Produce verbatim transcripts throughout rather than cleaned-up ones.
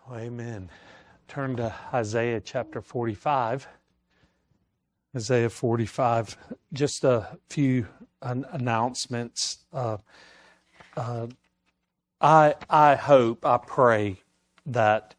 Well, amen. Turn to Isaiah chapter forty-five. Isaiah forty-five. Just a few an- announcements. Uh, uh, I I hope, I pray that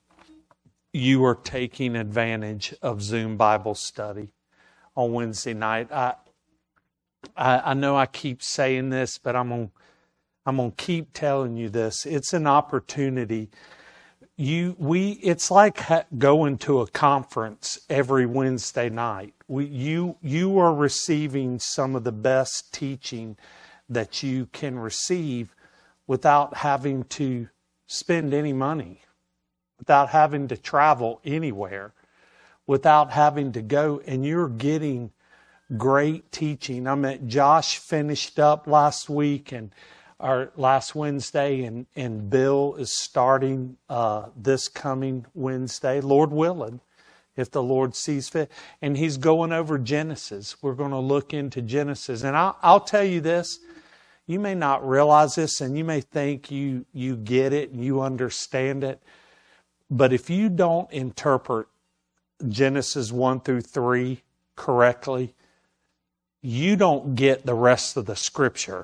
you are taking advantage of Zoom Bible study on Wednesday night. I I, I know I keep saying this, but I'm gonna I'm gonna keep telling you this. It's an opportunity. You, we, it's like ha- going to a conference every Wednesday night. We, you, you are receiving some of the best teaching that you can receive without having to spend any money, without having to travel anywhere, without having to go, and you're getting great teaching. I mean, Josh finished up last week and Our last Wednesday, and, and Bill is starting uh, this coming Wednesday, Lord willing, if the Lord sees fit. And he's going over Genesis. We're going to look into Genesis. And I'll, I'll tell you this, you may not realize this, and you may think you, you get it and you understand it. But if you don't interpret Genesis one through three correctly, you don't get the rest of the Scripture.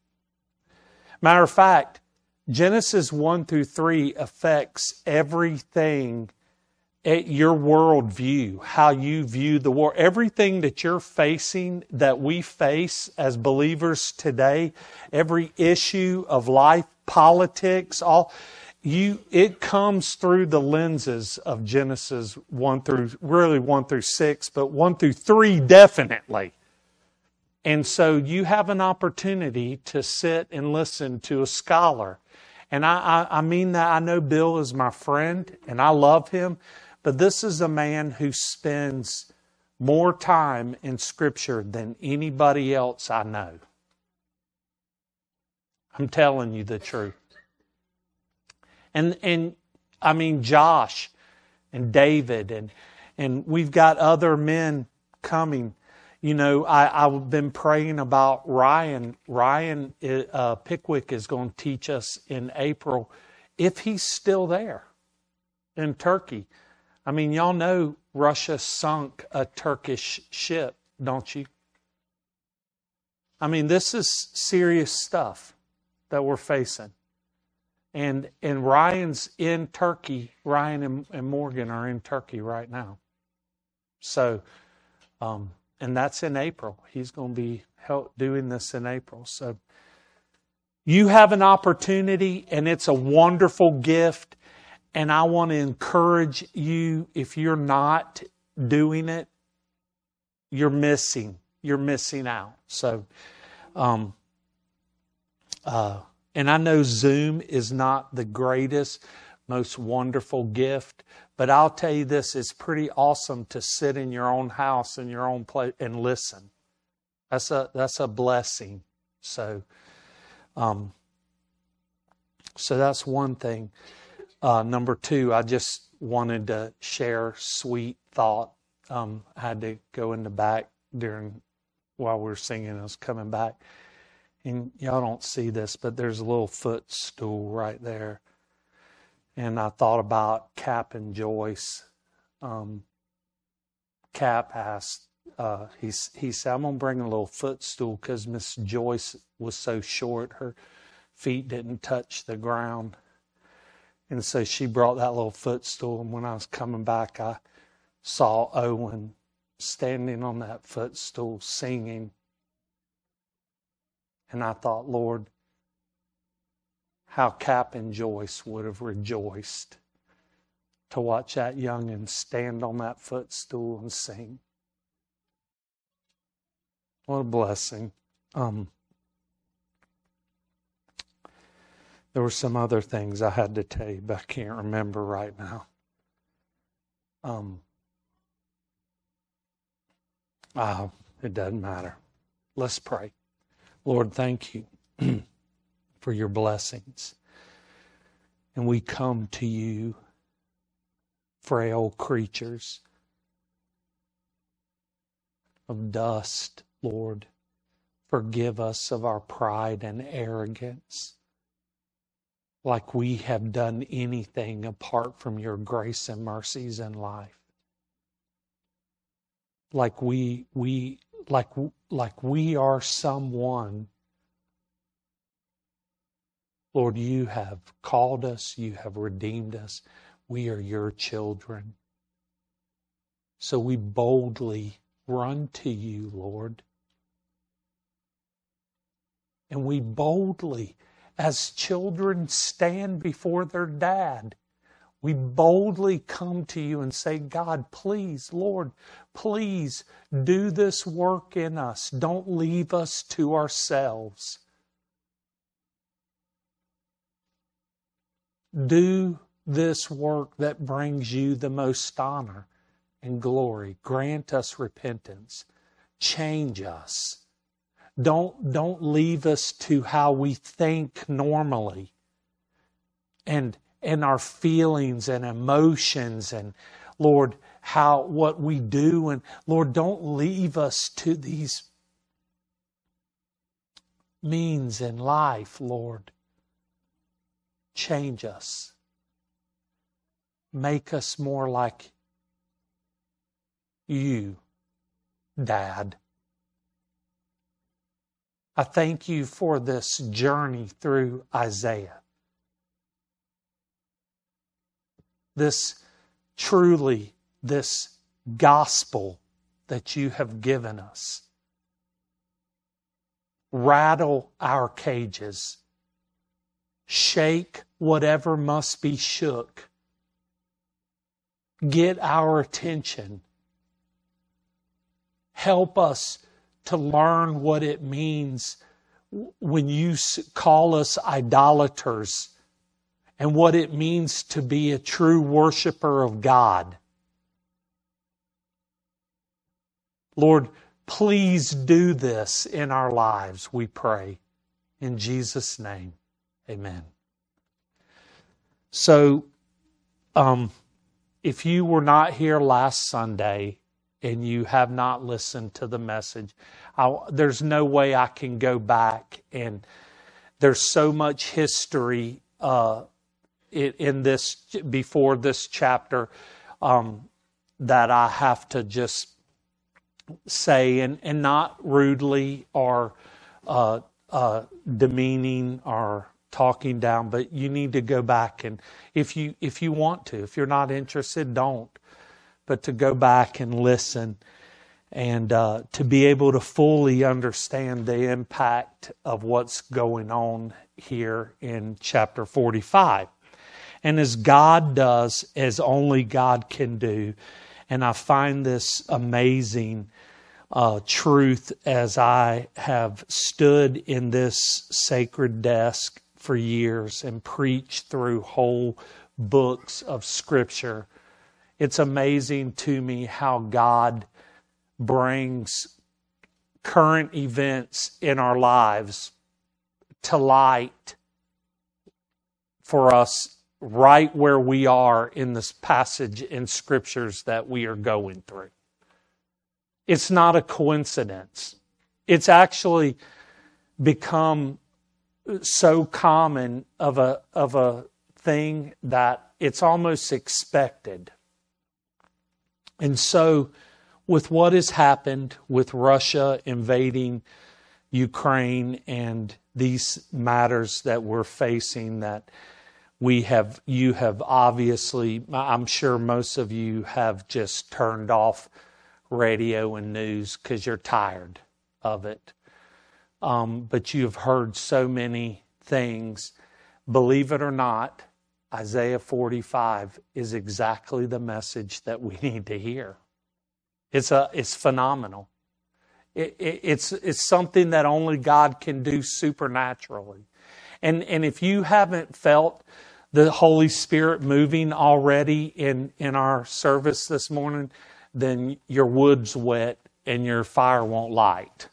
Matter of fact, Genesis one through three affects everything at your worldview, how you view the world. Everything that you're facing, that we face as believers today, every issue of life, politics, all you, it comes through the lenses of Genesis one through, really one through six, but one through three definitely. And so you have an opportunity to sit and listen to a scholar. And I, I, I mean that. I know Bill is my friend and I love him. But this is a man who spends more time in Scripture than anybody else I know. I'm telling you the truth. And, and I mean, Josh and David and, and we've got other men coming. You know, I, I've been praying about Ryan. Ryan uh, Pickwick is going to teach us in April, if he's still there in Turkey. I mean, y'all know Russia sunk a Turkish ship, don't you? I mean, this is serious stuff that we're facing. And and Ryan's in Turkey. Ryan and, and Morgan are in Turkey right now. So, um, and that's in April. He's going to be help doing this in April. So you have an opportunity, and it's a wonderful gift. And I want to encourage you, if you're not doing it, you're missing. You're missing out. So, um, uh, and I know Zoom is not the greatest, most wonderful gift, but I'll tell you this, it's pretty awesome to sit in your own house, in your own place, and listen. That's a that's a blessing. So, um, so that's one thing. Uh, number two, I just wanted to share sweet thought. Um, I had to go in the back during while we were singing. I was coming back, and y'all don't see this, but there's a little footstool right there. And I thought about Cap and Joyce. Um, Cap asked, uh, he, he said, I'm going to bring a little footstool because Miss Joyce was so short, her feet didn't touch the ground. And so she brought that little footstool. And when I was coming back, I saw Owen standing on that footstool singing. And I thought, Lord, how Cap and Joyce would have rejoiced to watch that youngin' stand on that footstool and sing. What a blessing. Um, there were some other things I had to tell you, but I can't remember right now. Um, uh, it doesn't matter. Let's pray. Lord, thank you for your blessings. And we come to you, frail creatures of dust, Lord. Forgive us of our pride and arrogance. like we have done anything apart from your grace and mercies in life. Like we we like like we are someone. Lord, you have called us, you have redeemed us. We are your children. So we boldly run to you, Lord. And we boldly, as children, stand before their dad. We boldly come to you and say, God, please, Lord, please do this work in us. Don't leave us to ourselves. Do this work that brings you the most honor and glory. Grant us repentance. Change us. Don't, don't leave us to how we think normally and, and our feelings and emotions and, Lord, how, what we do. And Lord, don't leave us to these means in life, Lord. Change us. Make us more like you, Dad. I thank you for this journey through Isaiah. This truly, this gospel that you have given us. Rattle our cages. Shake whatever must be shook. Get our attention. Help us to learn what it means when you call us idolaters and what it means to be a true worshiper of God. Lord, please do this in our lives, we pray. In Jesus' name, amen. So, um, if you were not here last Sunday, and you have not listened to the message, I, there's no way I can go back. And there's so much history uh, in, in this before this chapter um, that I have to just say, and, and not rudely or uh, uh, demeaning or talking down, but you need to go back. And if you if you want to, if you're not interested, don't. But to go back and listen and uh, to be able to fully understand the impact of what's going on here in chapter forty-five. And as God does, as only God can do, and I find this amazing uh, truth as I have stood in this sacred desk for years and preached through whole books of Scripture. It's amazing to me how God brings current events in our lives to light for us right where we are in this passage in Scriptures that we are going through. It's not a coincidence. It's actually become so common of a, of a thing that it's almost expected. And so, with what has happened with Russia invading Ukraine and these matters that we're facing, that we have, you have obviously, I'm sure most of you have just turned off radio and news because you're tired of it. Um, but you've heard so many things. Believe it or not, Isaiah forty-five is exactly the message that we need to hear. It's a, it's phenomenal. It, it, it's, it's something that only God can do supernaturally. And, and if you haven't felt the Holy Spirit moving already in, in our service this morning, then your wood's wet and your fire won't light.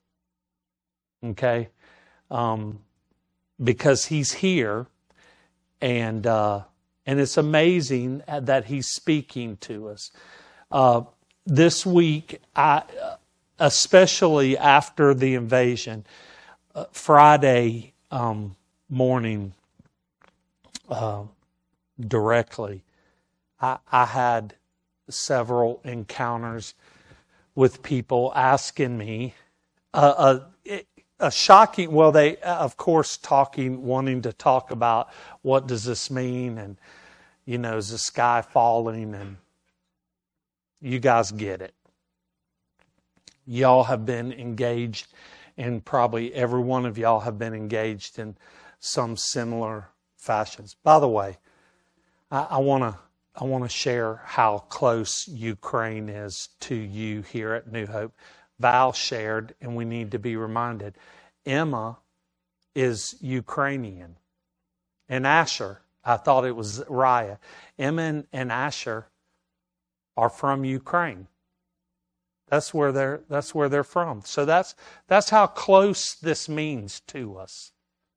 Okay? Um, because He's here. And uh, and it's amazing that He's speaking to us. Uh, this week, I, especially after the invasion, uh, Friday um, morning, uh, directly. I, I had several encounters with people asking me uh, a, a shocking, well, they, of course, talking, wanting to talk about what does this mean, and, you know, is the sky falling, and you guys get it. Y'all have been engaged, and probably every one of y'all have been engaged in some similar fashions. By the way, I want to I want to share how close Ukraine is to you here at New Hope. Val shared, and we need to be reminded, Emma is Ukrainian. And Asher, I thought it was Raya. Emma and, and Asher are from Ukraine. That's where they're that's where they're from. So that's that's how close this means to us.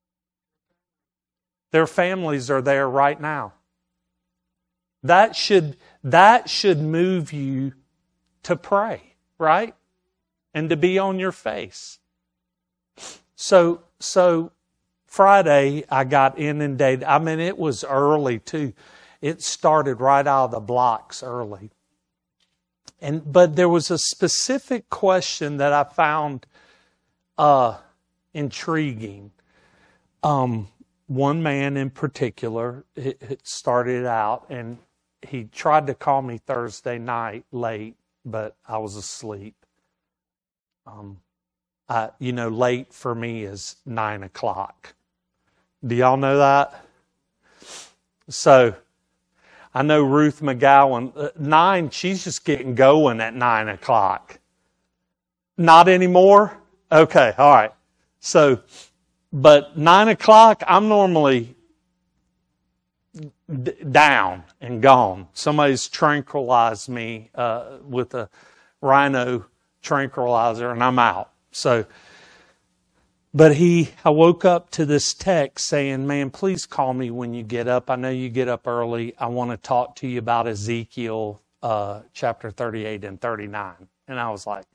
Their families are there right now. That should that should move you to pray, right? And to be on your face. So so Friday I got inundated. I mean, it was early too. It started right out of the blocks early. And but there was a specific question that I found uh, intriguing. Um, one man in particular, it, it started out, and he tried to call me Thursday night late, but I was asleep. Um, I, you know, late for me is nine o'clock. Do y'all know that? So I know Ruth McGowan, uh, nine, she's just getting going at nine o'clock. Not anymore? Okay, all right. So, but nine o'clock, I'm normally d- down and gone. Somebody's tranquilized me uh, with a rhino tranquilizer, and I'm out. So, but he, I woke up to this text saying, man, please call me when you get up. I know you get up early. I want to talk to you about Ezekiel uh, chapter thirty-eight and thirty-nine. And I was like,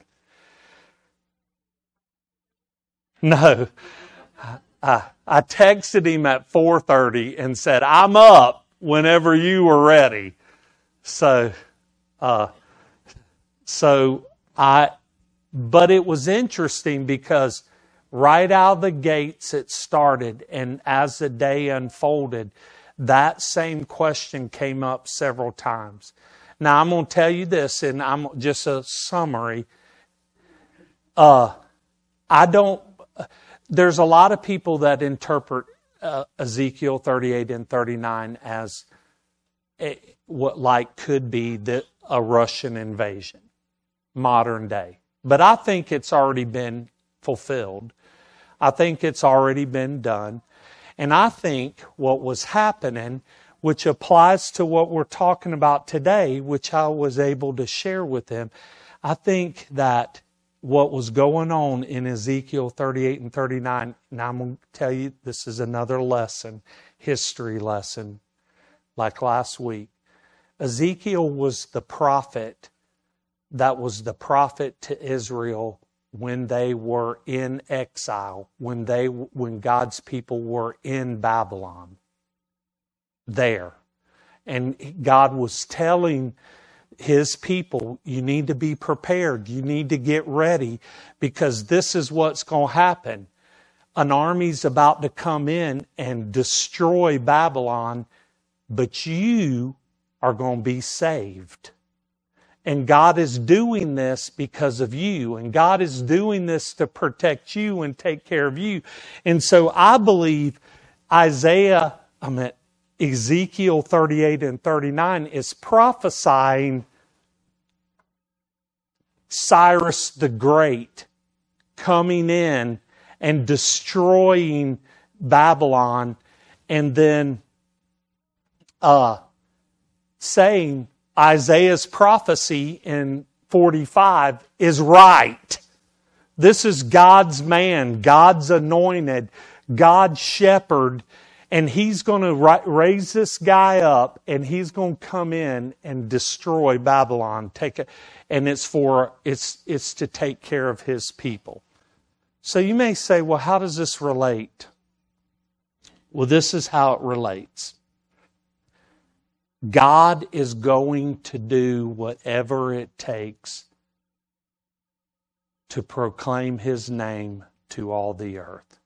no. I, I texted him at four thirty and said, I'm up whenever you were ready. So, uh, so I, but it was interesting because right out of the gates it started, and as the day unfolded, that same question came up several times. Now I'm going to tell you this, and I'm just a summary. Uh, I don't, there's a lot of people that interpret uh, Ezekiel thirty-eight and thirty-nine as a, what like could be the, a Russian invasion, modern day. But I think it's already been fulfilled. I think it's already been done. And I think what was happening, which applies to what we're talking about today, which I was able to share with them, I think that what was going on in Ezekiel thirty-eight and thirty-nine, and I'm going to tell you, this is another lesson, history lesson, like last week. Ezekiel was the prophet that was the prophet to Israel when they were in exile, when they, when God's people were in Babylon, there. And God was telling His people, you need to be prepared. You need to get ready, because this is what's going to happen. An army's about to come in and destroy Babylon, but you are going to be saved. And God is doing this because of you. And God is doing this to protect you and take care of you. And so I believe Isaiah, I mean, Ezekiel thirty-eight and thirty-nine is prophesying Cyrus the Great coming in and destroying Babylon, and then uh, saying Isaiah's prophecy in forty-five is right. This is God's man, God's anointed, God's shepherd, and He's going to raise this guy up, and he's going to come in and destroy Babylon. Take it, and it's for it's it's to take care of His people. So you may say, well, how does this relate? Well, this is how it relates. God is going to do whatever it takes to proclaim His name to all the earth.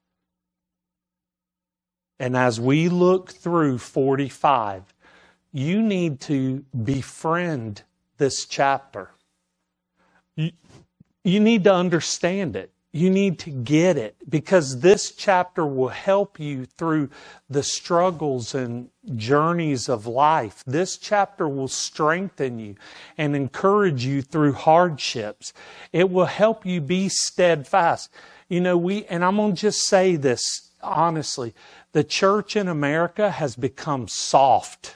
And as we look through forty-five, you need to befriend this chapter. You, you need to understand it. You need to get it, because this chapter will help you through the struggles and journeys of life. This chapter will strengthen you and encourage you through hardships. It will help you be steadfast. You know, we, and I'm going to just say this honestly, the church in America has become soft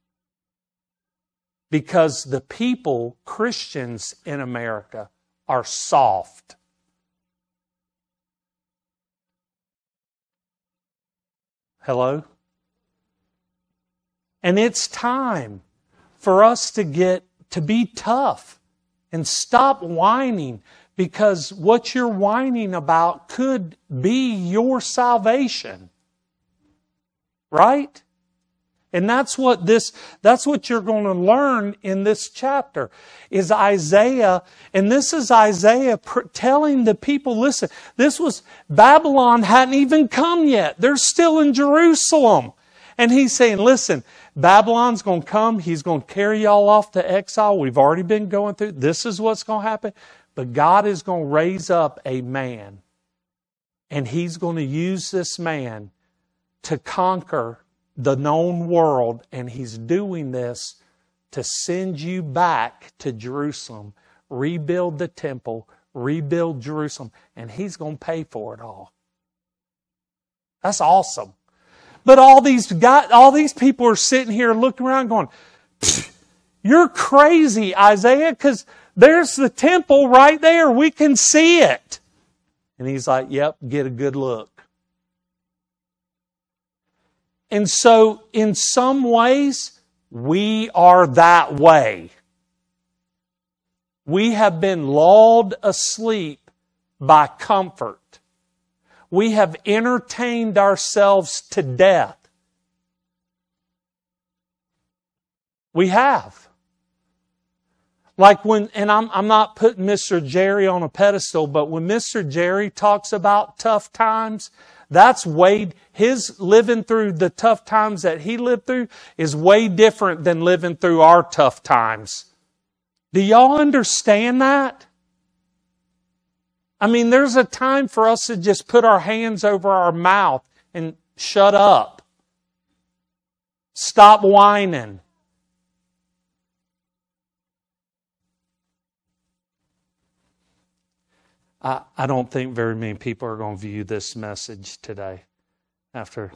because the people, Christians in America, are soft. Hello? And it's time for us to get to be tough and stop whining, because what you're whining about could be your salvation. Right? And that's what this, that's what you're going to learn in this chapter, is Isaiah. And this is Isaiah pr- telling the people, listen, this was, Babylon hadn't even come yet. They're still in Jerusalem. And he's saying, listen, Babylon's going to come. He's going to carry y'all off to exile. We've already been going through. This is what's going to happen. But God is going to raise up a man. And He's going to use this man to conquer the known world, and He's doing this to send you back to Jerusalem, rebuild the temple, rebuild Jerusalem, and He's going to pay for it all. That's awesome. But all these guys, all these people are sitting here looking around going, you're crazy, Isaiah, because there's the temple right there. We can see it. And He's like, yep, get a good look. And so, in some ways, we are that way. We have been lulled asleep by comfort. We have entertained ourselves to death. We have. Like when, and I'm, I'm not putting Mister Jerry on a pedestal, but when Mister Jerry talks about tough times, that's way, his living through the tough times that he lived through is way different than living through our tough times. Do y'all understand that? I mean, there's a time for us to just put our hands over our mouth and shut up. Stop whining. I, I don't think very many people are going to view this message today after.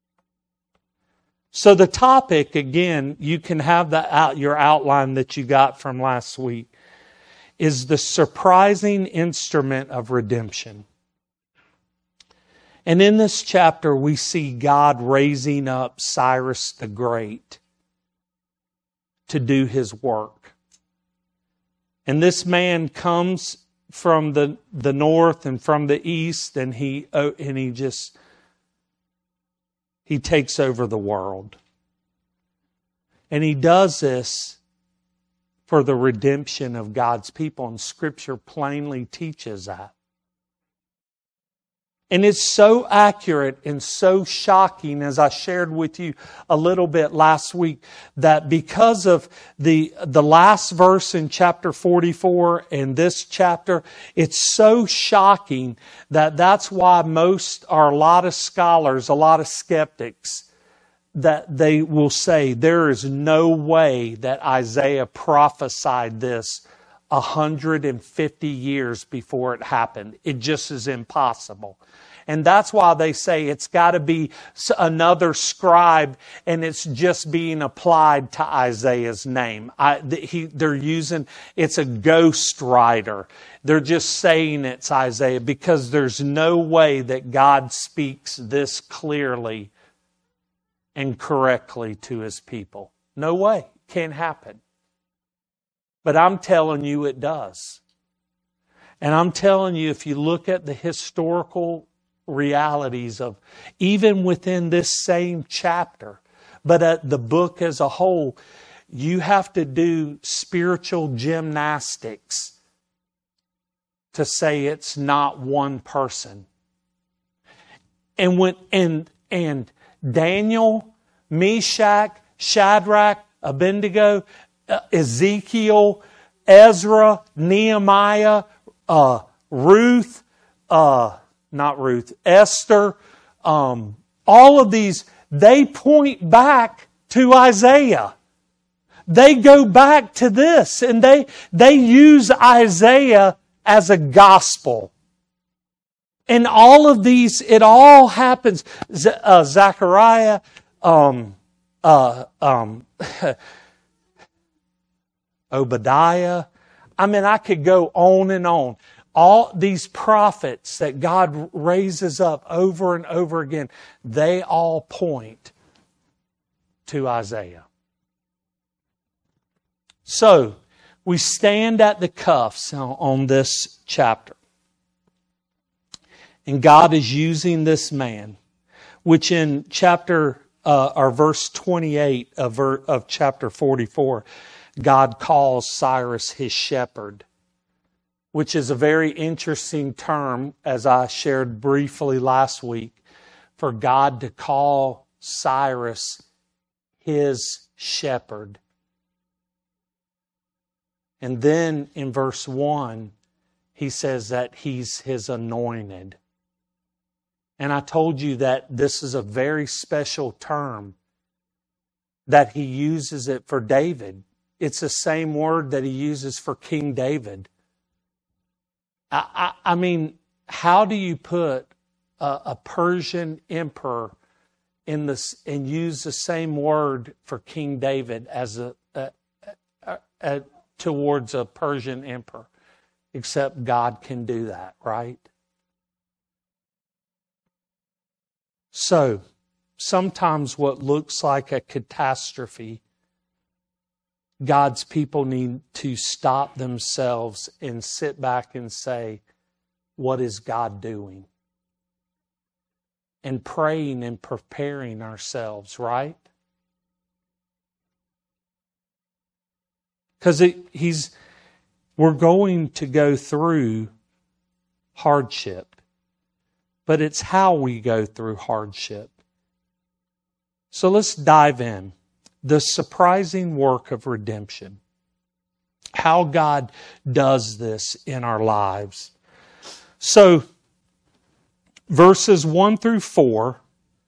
So the topic, again, you can have the out, your outline that you got from last week, is the surprising instrument of redemption. And in this chapter, we see God raising up Cyrus the Great to do His work. And this man comes from the, the north and from the east, and he and he just he takes over the world. And he does this for the redemption of God's people, and Scripture plainly teaches that. And it's so accurate and so shocking, as I shared with you a little bit last week, that because of the, the last verse in chapter forty-four and this chapter, it's so shocking that that's why most, or a lot of scholars, a lot of skeptics, that they will say there is no way that Isaiah prophesied this one hundred fifty years before it happened. It just is impossible. And that's why they say it's got to be another scribe, and it's just being applied to Isaiah's name. I, he, they're using, it's a ghost writer. They're just saying it's Isaiah because there's no way that God speaks this clearly and correctly to His people. No way. Can't happen. But I'm telling you it does. And I'm telling you, if you look at the historical realities of even within this same chapter, but at the book as a whole, you have to do spiritual gymnastics to say it's not one person. And when and and Daniel, Meshach, Shadrach, Abednego, uh, Ezekiel, Ezra, Nehemiah, uh, Ruth, uh, not Ruth, Esther, um, all of these, they point back to Isaiah. They go back to this, and they they use Isaiah as a gospel. And all of these, it all happens. Z- uh, Zechariah, um, uh, um, Obadiah. I mean, I could go on and on. All these prophets that God raises up over and over again, they all point to Isaiah. So, we stand at the cuffs on this chapter. And God is using this man, which in chapter uh, or verse twenty-eight of, ver, of chapter forty-four, God calls Cyrus his shepherd, which is a very interesting term, as I shared briefly last week, for God to call Cyrus his shepherd. And then in verse one, he says that he's his anointed. And I told you that this is a very special term, that he uses it for David. It's the same word that he uses for King David. I, I, I mean, how do you put a, a Persian emperor in this and use the same word for King David as a, a, a, a towards a Persian emperor? Except God can do that, right? So, sometimes what looks like a catastrophe, God's people need to stop themselves and sit back and say, what is God doing? And praying and preparing ourselves, right? Because he's, we're going to go through hardship. But it's how we go through hardship. So let's dive in. The surprising work of redemption. How God does this in our lives. So, verses one through four,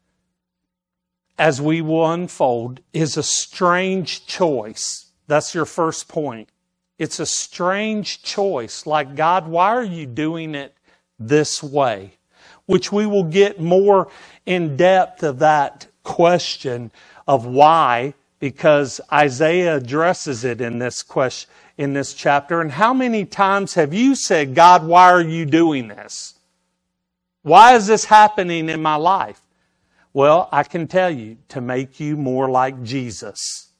as we will unfold, is a strange choice. That's your first point. It's a strange choice. Like, God, why are you doing it this way? Which we will get more in depth of that question of why, because Isaiah addresses it in this question, in this chapter. And how many times have you said, God, why are you doing this? Why is this happening in my life? Well, I can tell you, to make you more like Jesus.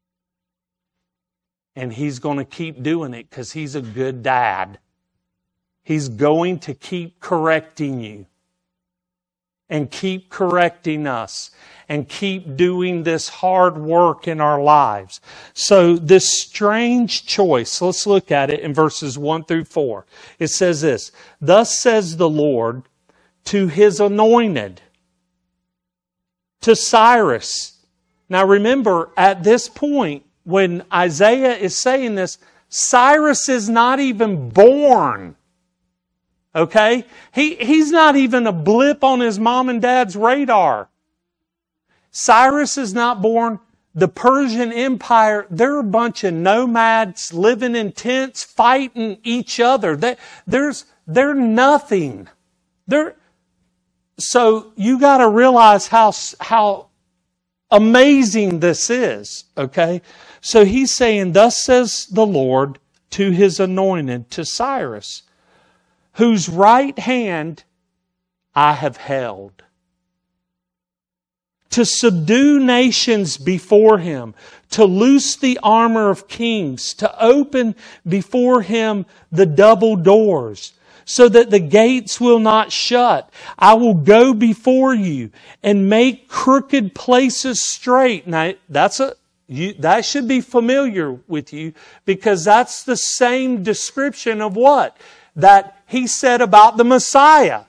And He's going to keep doing it because He's a good dad. He's going to keep correcting you. And keep correcting us. And keep doing this hard work in our lives. So this strange choice, let's look at it in verses one through four. It says this, thus says the Lord to His anointed, to Cyrus. Now remember, at this point, when Isaiah is saying this, Cyrus is not even born. Okay? He, he's not even a blip on his mom and dad's radar. Cyrus is not born. The Persian Empire, they're a bunch of nomads living in tents, fighting each other. They, there's, they're nothing. They're, so you got to realize how, how amazing this is. Okay? So he's saying, thus says the Lord to His anointed, to Cyrus, whose right hand I have held, to subdue nations before Him, to loose the armor of kings, to open before Him the double doors, so that the gates will not shut. I will go before you and make crooked places straight. Now, that's a, you, that should be familiar with you, because that's the same description of what? That he said about the Messiah.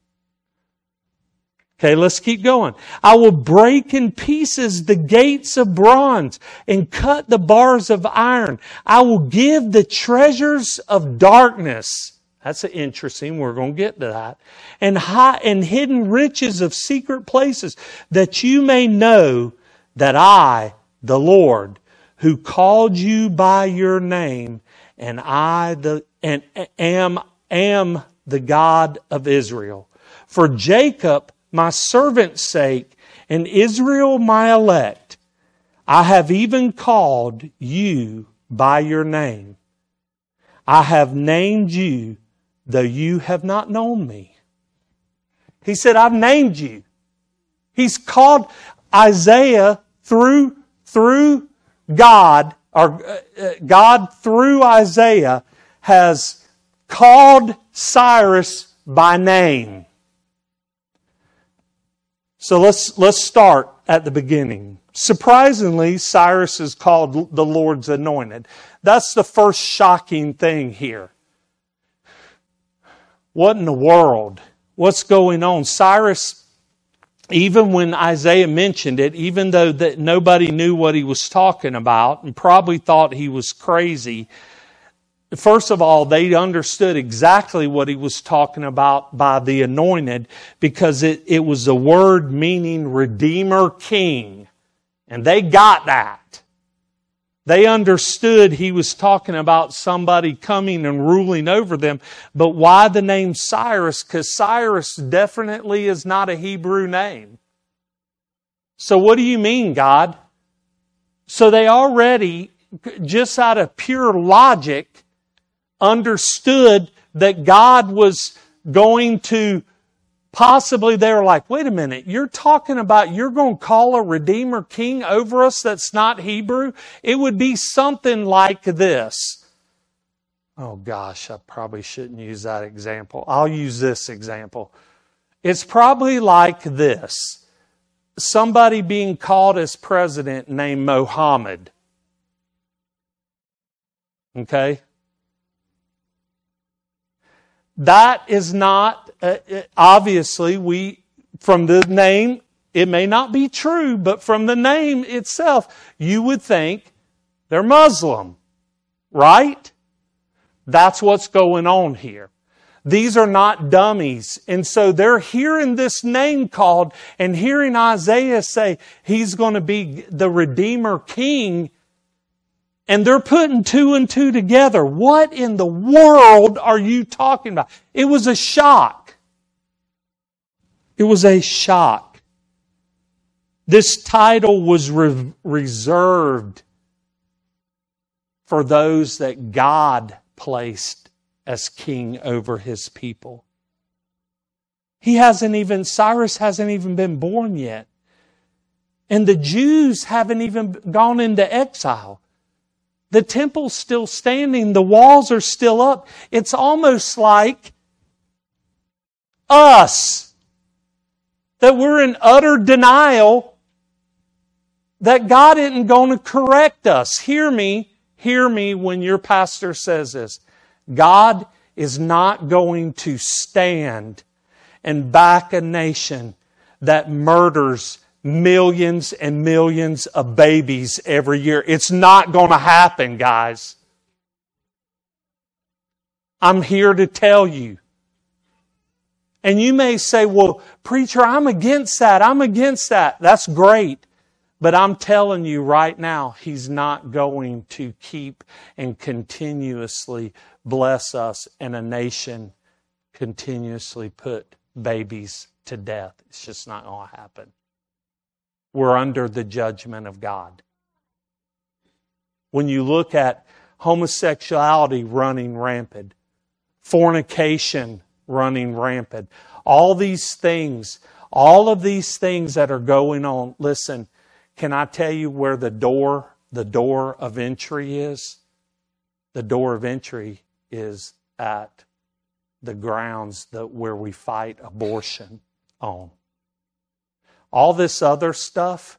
Okay, let's keep going. I will break in pieces the gates of bronze and cut the bars of iron. I will give the treasures of darkness. That's interesting. We're going to get to that. And high and hidden riches of secret places, that you may know that I, the Lord, who called you by your name, and I the and am am the God of Israel. For Jacob, my servant's sake, and Israel my elect, I have even called you by your name. I have named you, though you have not known me. He said, I've named you. He's called Isaiah through, through God, or uh, God through Isaiah has called Cyrus by name. So let's, let's start at the beginning. Surprisingly, Cyrus is called the Lord's anointed. That's the first shocking thing here. What in the world? What's going on? Cyrus, even when Isaiah mentioned it, even though that nobody knew what he was talking about and probably thought he was crazy, first of all, they understood exactly what he was talking about by the anointed, because it, it was a word meaning Redeemer King. And they got that. They understood he was talking about somebody coming and ruling over them. But why the name Cyrus? Because Cyrus definitely is not a Hebrew name. So what do you mean, God? So they already, just out of pure logic, understood that God was going to possibly, they were like, wait a minute, you're talking about you're going to call a Redeemer King over us that's not Hebrew? It would be something like this. Oh gosh, I probably shouldn't use that example. I'll use this example. It's probably like this. Somebody being called as president named Mohammed. Okay? That is not, uh, obviously, we, from the name, it may not be true, but from the name itself, you would think they're Muslim, right? That's what's going on here. These are not dummies. And so they're hearing this name called and hearing Isaiah say he's going to be the Redeemer King. And they're putting two and two together. What in the world are you talking about? It was a shock. It was a shock. This title was re- reserved for those that God placed as king over His people. He hasn't even, Cyrus hasn't even been born yet. And the Jews haven't even gone into exile. The temple's still standing. The walls are still up. It's almost like us. That we're in utter denial that God isn't going to correct us. Hear me. Hear me when your pastor says this. God is not going to stand and back a nation that murders millions and millions of babies every year. It's not going to happen, guys. I'm here to tell you. And you may say, well, preacher, I'm against that. I'm against that. That's great. But I'm telling you right now, He's not going to keep and continuously bless us and a nation continuously put babies to death. It's just not going to happen. We're under the judgment of God. When you look at homosexuality running rampant, fornication running rampant, all these things, all of these things that are going on, listen, can I tell you where the door, the door of entry is? The door of entry is at the grounds that where we fight abortion on. All this other stuff,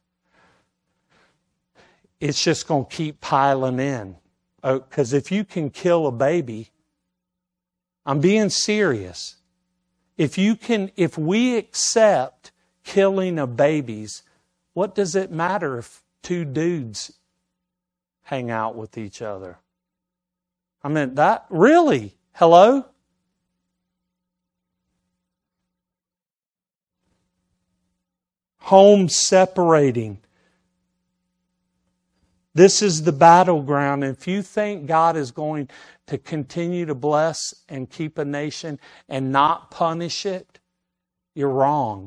it's just going to keep piling in. Because if you can kill a baby, I'm being serious. If you can, if we accept killing of babies, what does it matter if two dudes hang out with each other? I mean, that, really? Hello? Home separating. This is the battleground. If you think God is going to continue to bless and keep a nation and not punish it, you're wrong.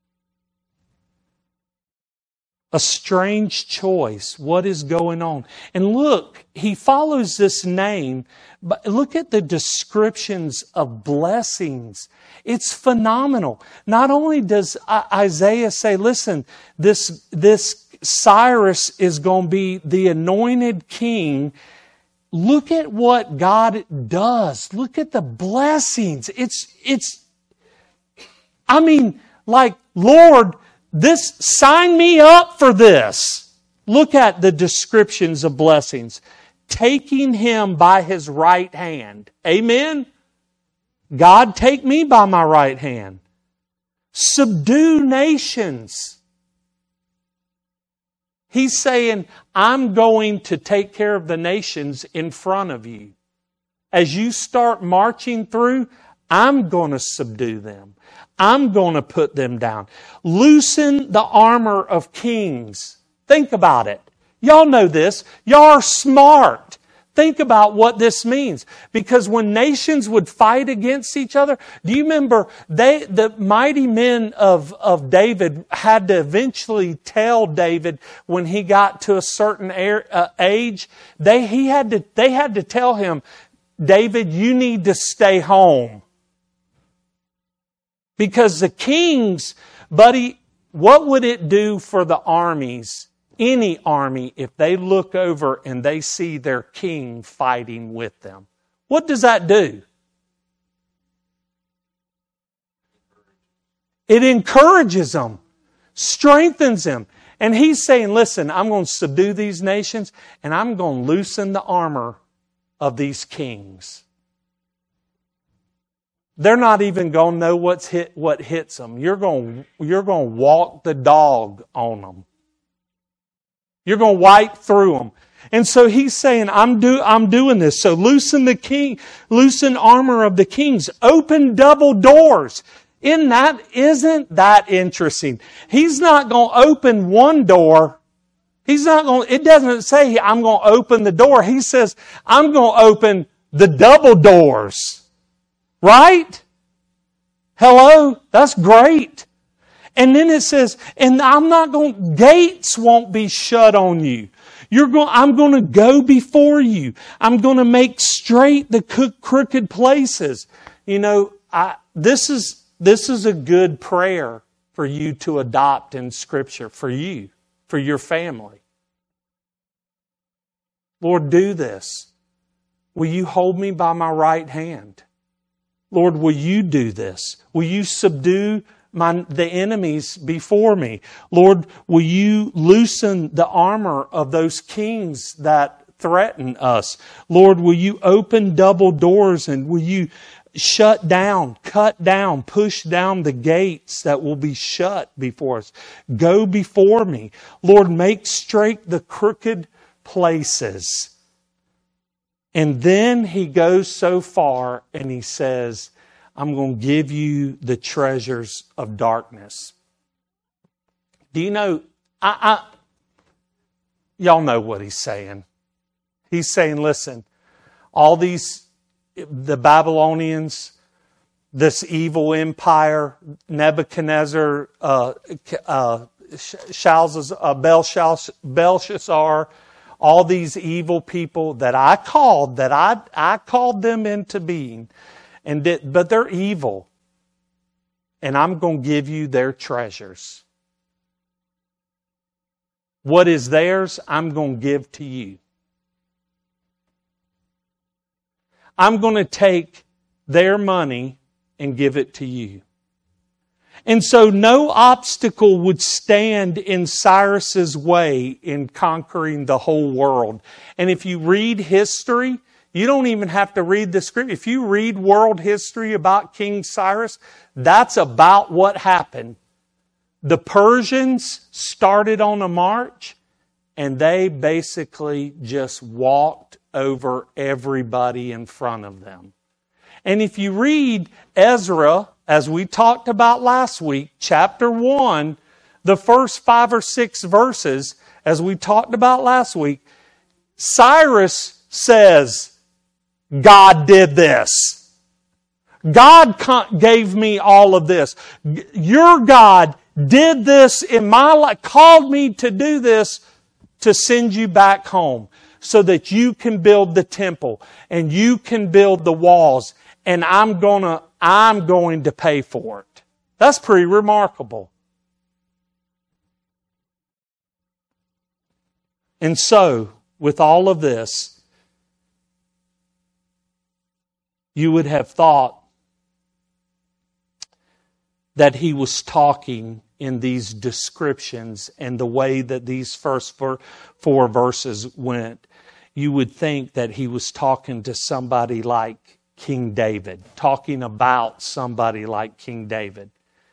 A strange choice. What is going on? And look, he follows this name, but look at the descriptions of blessings. It's phenomenal. Not only does Isaiah say, listen, this, this Cyrus is going to be the anointed king. Look at what God does. Look at the blessings. It's, it's, I mean, like, Lord, this, sign me up for this. Look at the descriptions of blessings. Taking him by his right hand. Amen? God, take me by my right hand. Subdue nations. He's saying, I'm going to take care of the nations in front of you. As you start marching through, I'm going to subdue them. I'm going to put them down. Loosen the armor of kings. Think about it. Y'all know this. Y'all are smart. Think about what this means. Because when nations would fight against each other, do you remember they, the mighty men of, of David had to eventually tell David when he got to a certain air, uh, age, they, he had to, they had to tell him, David, you need to stay home. Because the kings, buddy, what would it do for the armies? Any army, if they look over and they see their king fighting with them. What does that do? It encourages them, strengthens them. And he's saying, listen, I'm going to subdue these nations and I'm going to loosen the armor of these kings. They're not even going to know what's hit, what hits them. You're going, you're going to walk the dog on them. You're going to wipe through them. And so he's saying, I'm do, I'm doing this. So loosen the king, loosen armor of the kings. Open double doors. In that, isn't that interesting? He's not going to open one door. He's not going, it doesn't say I'm going to open the door. He says, I'm going to open the double doors. Right? Hello? That's great. And then it says, and I'm not going, gates won't be shut on you. You're going, I'm going to go before you. I'm going to make straight the crooked places. You know, I, this is, this is a good prayer for you to adopt in Scripture, for you, for your family. Lord, do this. Will you hold me by my right hand? Lord, will you do this? Will you subdue My, the enemies before me? Lord, will you loosen the armor of those kings that threaten us? Lord, will you open double doors and will you shut down, cut down, push down the gates that will be shut before us? Go before me. Lord, make straight the crooked places. And then he goes so far and he says, I'm going to give you the treasures of darkness. Do you know, I, I, y'all know what he's saying. He's saying, listen, all these, the Babylonians, this evil empire, Nebuchadnezzar, uh, uh, Belshazzar, all these evil people that I called, that I, I called them into being. And did, but they're evil. And I'm going to give you their treasures. What is theirs, I'm going to give to you. I'm going to take their money and give it to you. And so no obstacle would stand in Cyrus's way in conquering the whole world. And if you read history, you don't even have to read the script. If you read world history about King Cyrus, that's about what happened. The Persians started on a march, and they basically just walked over everybody in front of them. And if you read Ezra, as we talked about last week, chapter one, the first five or six verses, as we talked about last week, Cyrus says, God did this. God gave me all of this. Your God did this in my life, called me to do this to send you back home so that you can build the temple and you can build the walls. And I'm gonna, I'm going to pay for it. That's pretty remarkable. And so, with all of this, you would have thought that he was talking in these descriptions and the way that these first four, four verses went. You would think that he was talking to somebody like King David, talking about somebody like King David.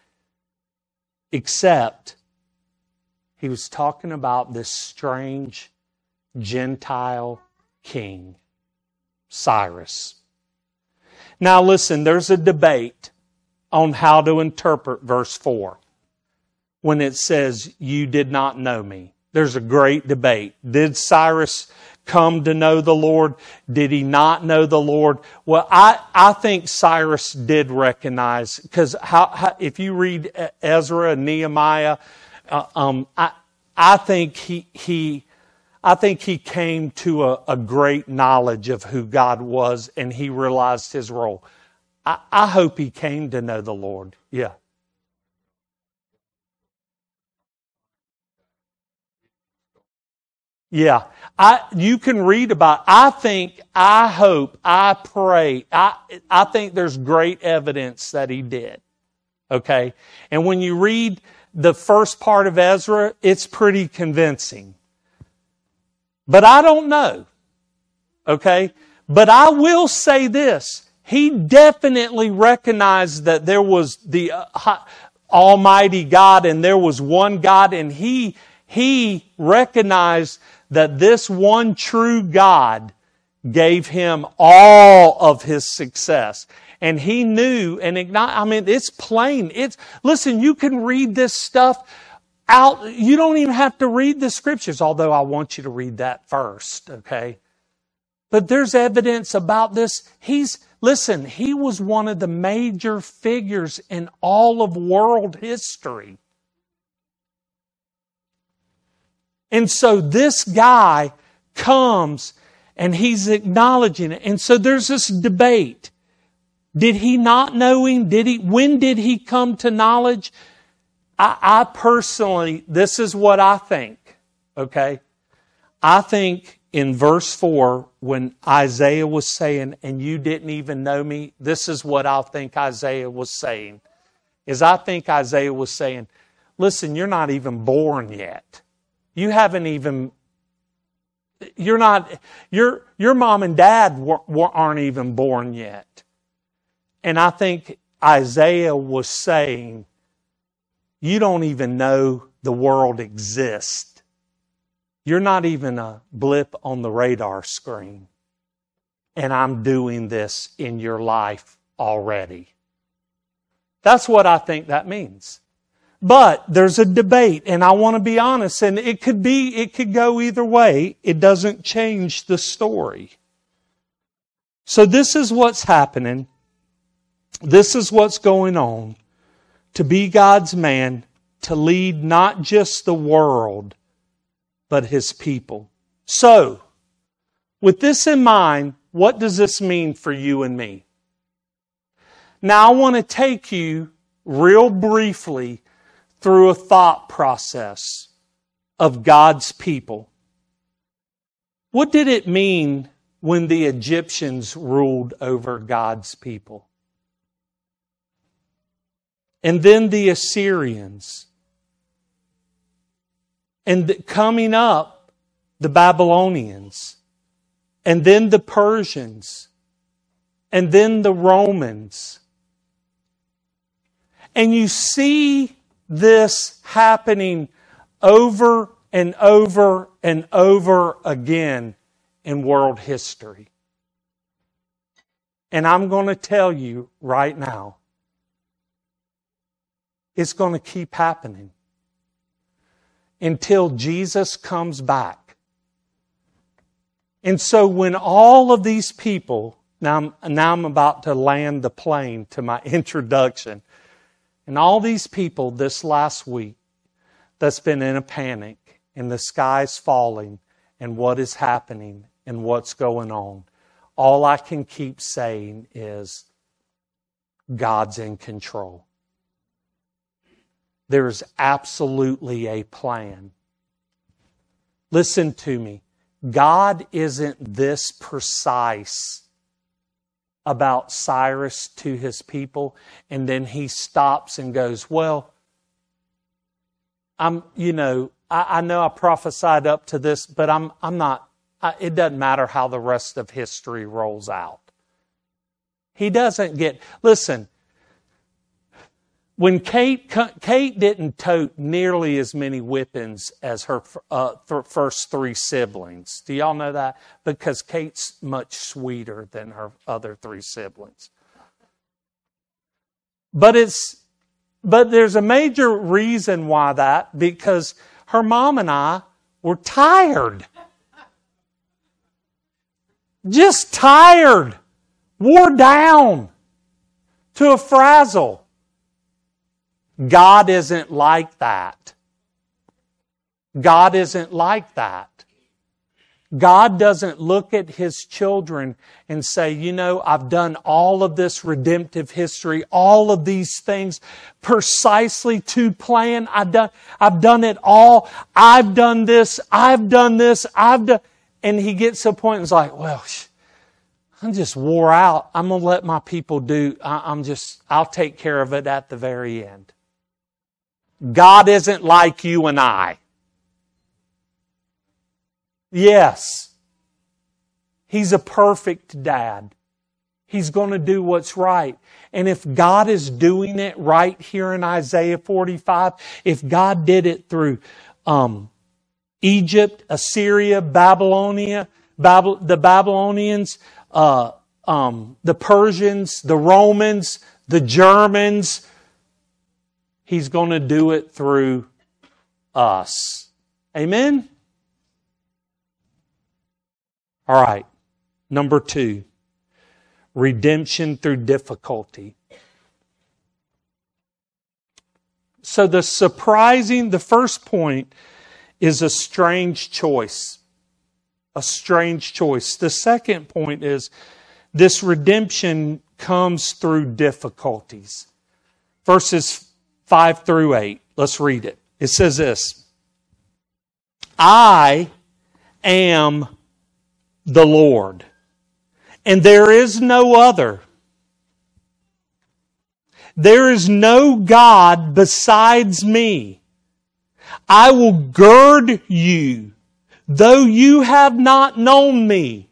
Except he was talking about this strange Gentile king, Cyrus. Now listen, there's a debate on how to interpret verse four when it says, you did not know me. There's a great debate. Did Cyrus come to know the Lord? Did he not know the Lord? Well, I, I think Cyrus did recognize, because how, how, if you read Ezra and Nehemiah, uh, um, I, I think he, he, I think he came to a, a great knowledge of who God was, and he realized his role. I, I hope he came to know the Lord. Yeah. Yeah, I, you can read about, I think, I hope, I pray, I, I think there's great evidence that he did. Okay? And when you read the first part of Ezra, it's pretty convincing. But I don't know. Okay? But I will say this. He definitely recognized that there was the uh, Almighty God and there was one God, and he, he recognized that this one true God gave him all of his success. And he knew and ignited, I mean, it's plain. It's, listen, you can read this stuff out. You don't even have to read the scriptures, although I want you to read that first, okay? But there's evidence about this. He's, listen, he was one of the major figures in all of world history. And so this guy comes and he's acknowledging it. And so there's this debate. Did he not know him? Did he? When did he come to knowledge? I, I personally, this is what I think. Okay? I think in verse four, when Isaiah was saying, and you didn't even know me, this is what I think Isaiah was saying. Is I think Isaiah was saying, listen, you're not even born yet. You haven't even, you're not, your, your mom and dad aren't even born yet. And I think Isaiah was saying, you don't even know the world exists. You're not even a blip on the radar screen. And I'm doing this in your life already. That's what I think that means. But there's a debate, and I want to be honest, and it could be, it could go either way. It doesn't change the story. So this is what's happening. This is what's going on. To be God's man, to lead not just the world, but His people. So, with this in mind, what does this mean for you and me? Now I want to take you real briefly through a thought process of God's people. What did it mean when the Egyptians ruled over God's people. And then the Assyrians. And coming up, the Babylonians. And then the Persians. And then the Romans. And you see this happening over and over and over again in world history. And I'm going to tell you right now, it's going to keep happening until Jesus comes back. And so when all of these people, now I'm, now I'm about to land the plane to my introduction, and all these people this last week that's been in a panic and the sky's falling and what is happening and what's going on, all I can keep saying is God's in control. There's absolutely a plan. Listen to me. God isn't this precise about Cyrus to his people, and then he stops and goes, well, I'm, you know, I, I know I prophesied up to this, but I'm, I'm not, I, it doesn't matter how the rest of history rolls out. He doesn't get, listen, when Kate, Kate didn't tote nearly as many whippings as her uh, th- first three siblings. Do y'all know that? Because Kate's much sweeter than her other three siblings. But it's, but there's a major reason why that, because her mom and I were tired. Just tired. Wore down to a frazzle. God isn't like that. God isn't like that. God doesn't look at His children and say, you know, I've done all of this redemptive history, all of these things precisely to plan. I've done, I've done it all. I've done this. I've done this. I've done. And He gets to a point and is like, well, I'm just wore out. I'm going to let my people do, I'm just, I'll take care of it at the very end. God isn't like you and I. Yes, He's a perfect dad. He's going to do what's right. And if God is doing it right here in Isaiah forty-five, if God did it through um, Egypt, Assyria, Babylonia, Bab- the Babylonians, uh, um, the Persians, the Romans, the Germans, He's going to do it through us. Amen? All right. Number two. Redemption through difficulty. So the surprising, the first point is a strange choice. A strange choice. The second point is this redemption comes through difficulties. Verses five through eight. Let's read it. It says this. I am the Lord, and there is no other. There is no God besides me. I will gird you, though you have not known me,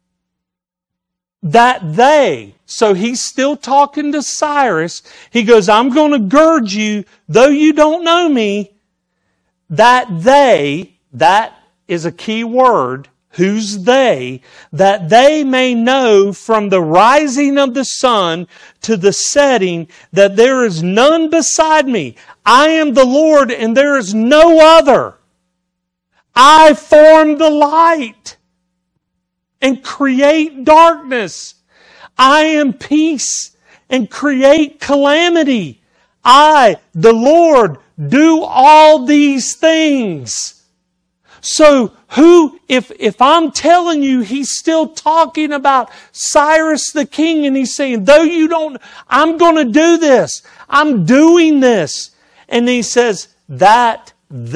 that they, so he's still talking to Cyrus. He goes, I'm going to gird you, though you don't know me, that they, that is a key word, who's they, that they may know from the rising of the sun to the setting that there is none beside me. I am the Lord and there is no other. I form the light and create darkness. I am peace and create calamity. I, the Lord, do all these things. So who, if, if I'm telling you He's still talking about Cyrus the king and He's saying, though you don't, I'm going to do this. I'm doing this. And He says, that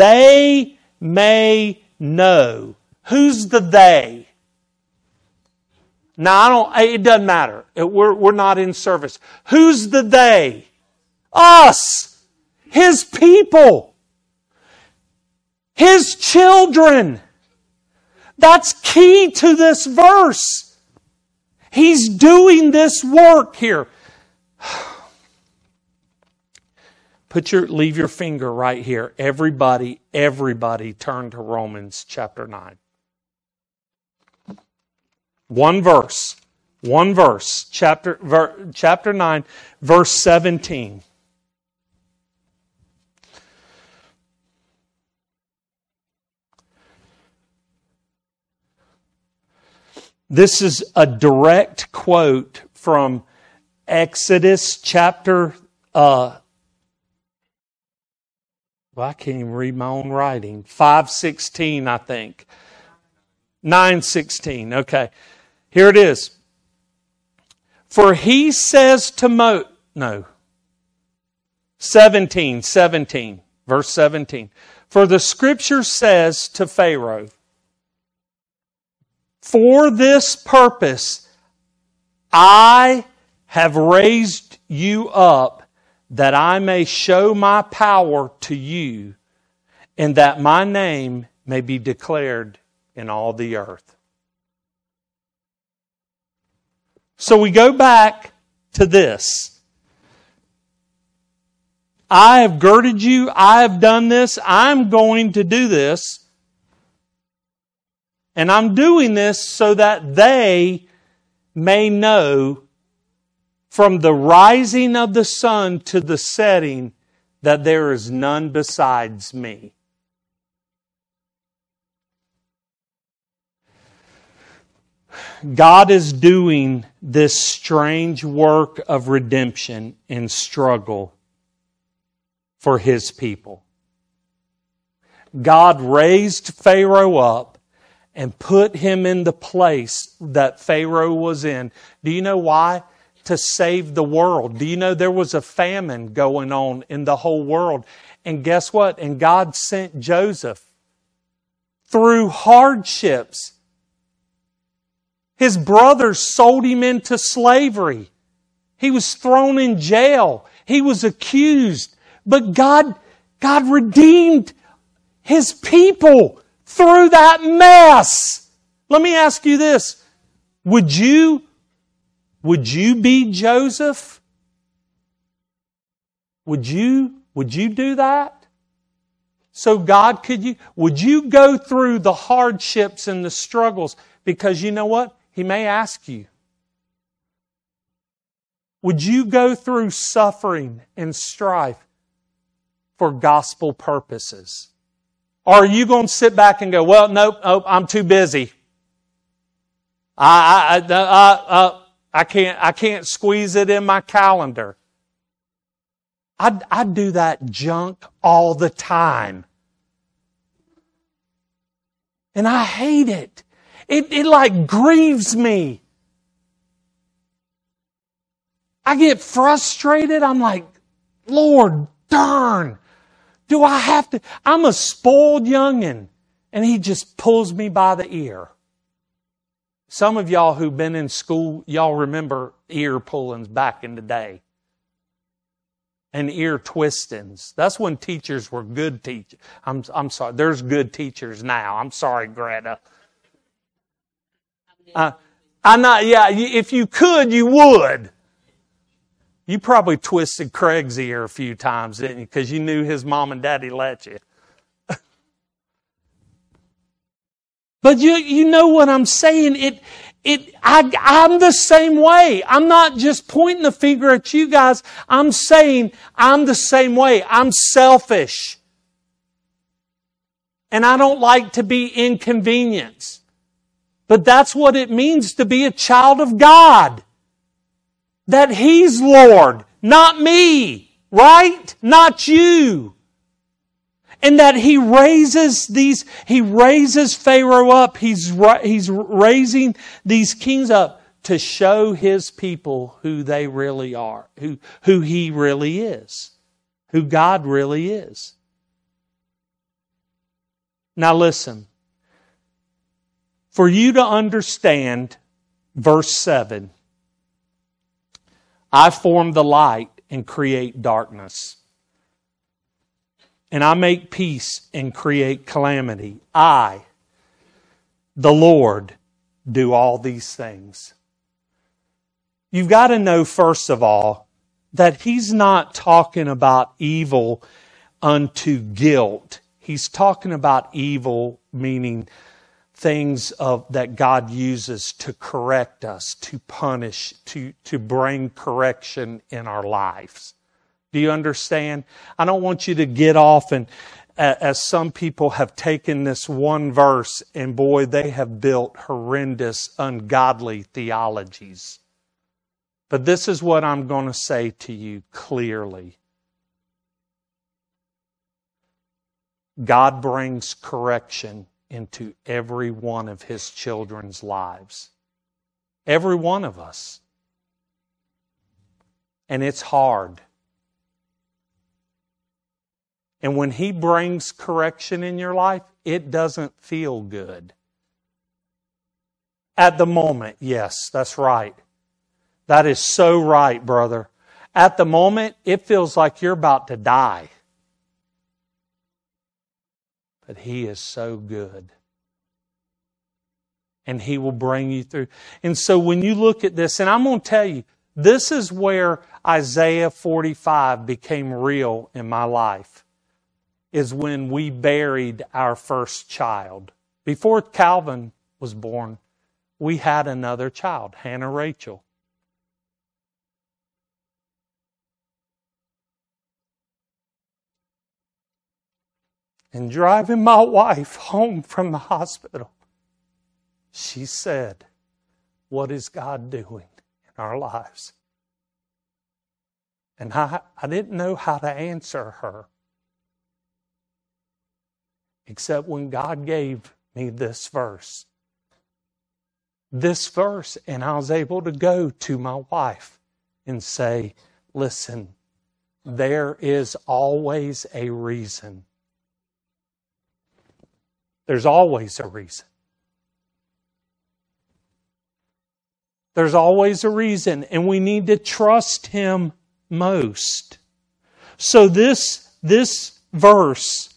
they may know. Who's the they? Now, I don't, it doesn't matter. We're, we're not in service. Who's the they? Us. His people. His children. That's key to this verse. He's doing this work here. Put your, leave your finger right here. Everybody, everybody turn to Romans chapter nine. One verse. One verse. Chapter, ver, chapter nine, verse seventeen. This is a direct quote from Exodus chapter, uh, well, I can't even read my own writing. five sixteen, I think. nine sixteen, okay. Here it is. For he says to Mo, no, seventeen, seventeen, verse seventeen. For the Scripture says to Pharaoh, for this purpose I have raised you up, that I may show my power to you, and that my name may be declared in all the earth. So we go back to this. I have girded you, I have done this, I'm going to do this. And I'm doing this so that they may know from the rising of the sun to the setting that there is none besides me. God is doing this strange work of redemption and struggle for His people. God raised Pharaoh up and put him in the place that Pharaoh was in. Do you know why? To save the world. Do you know there was a famine going on in the whole world? And guess what? And God sent Joseph through hardships. His brothers sold him into slavery. He was thrown in jail. He was accused. But God, God redeemed His people through that mess. Let me ask you this. Would you, would you be Joseph? Would you, would you do that? So God could you, would you go through the hardships and the struggles? Because you know what? He may ask you. Would you go through suffering and strife for gospel purposes? Or are you going to sit back and go, well, nope, nope, I'm too busy. I, I, I, I, I can't, I can't squeeze it in my calendar. I, I do that junk all the time. And I hate it. It, it like grieves me. I get frustrated. I'm like, Lord, darn. Do I have to? I'm a spoiled youngin'. And He just pulls me by the ear. Some of y'all who've been in school, y'all remember ear pullings back in the day. And ear twistings. That's when teachers were good teachers. I'm, I'm sorry. There's good teachers now. I'm sorry, Greta. Uh, I'm not, yeah, if you could, you would. You probably twisted Craig's ear a few times, didn't you? Because you knew his mom and daddy let you. But you, you know what I'm saying? It, it, I, I'm the same way. I'm not just pointing the finger at you guys. I'm saying I'm the same way. I'm selfish. And I don't like to be inconvenienced. But that's what it means to be a child of God. That He's Lord, not me, right? Not you. And that He raises these, He raises Pharaoh up. He's, he's raising these kings up to show His people who they really are, who, who He really is, who God really is. Now listen, for you to understand verse seven. I form the light and create darkness. And I make peace and create calamity. I, the Lord, do all these things. You've got to know, first of all, that He's not talking about evil unto guilt. He's talking about evil, meaning things of that God uses to correct us, to punish, to, to bring correction in our lives. Do you understand? I don't want you to get off and, as some people have taken this one verse and boy, they have built horrendous, ungodly theologies. But this is what I'm going to say to you clearly. God brings correction into every one of His children's lives. Every one of us. And it's hard. And when He brings correction in your life, it doesn't feel good. At the moment, yes, that's right. That is so right, brother. At the moment, it feels like you're about to die. But He is so good. And He will bring you through. And so when you look at this, and I'm going to tell you, this is where Isaiah forty-five became real in my life. Is when we buried our first child. Before Calvin was born, we had another child, Hannah Rachel. And driving my wife home from the hospital, she said, "What is God doing in our lives?" And I, I didn't know how to answer her. Except when God gave me this verse. This verse, and I was able to go to my wife and say, listen, there is always a reason. There's always a reason. There's always a reason, and we need to trust Him most. So this, this verse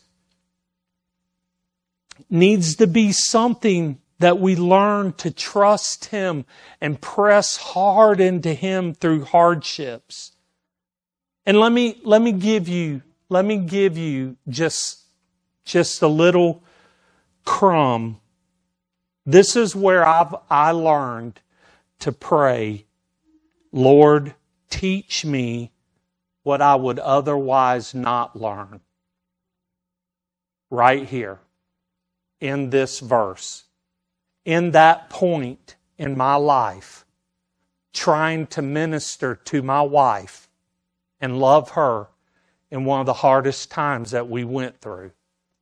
needs to be something that we learn to trust Him and press hard into Him through hardships. And let me let me give you let me give you just just a little crumb. This is where I've I learned to pray, Lord, teach me what I would otherwise not learn. Right here. In this verse, in that point in my life, trying to minister to my wife and love her in one of the hardest times that we went through,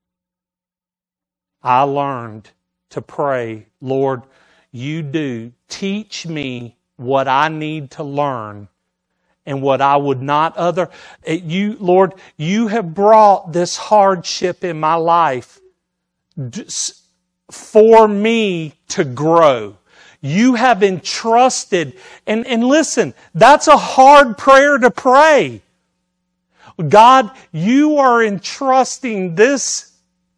I learned to pray, Lord, you do teach me what I need to learn and what I would not other. You, Lord, you have brought this hardship in my life for me to grow. You have entrusted, and, and listen, that's a hard prayer to pray. God, you are entrusting this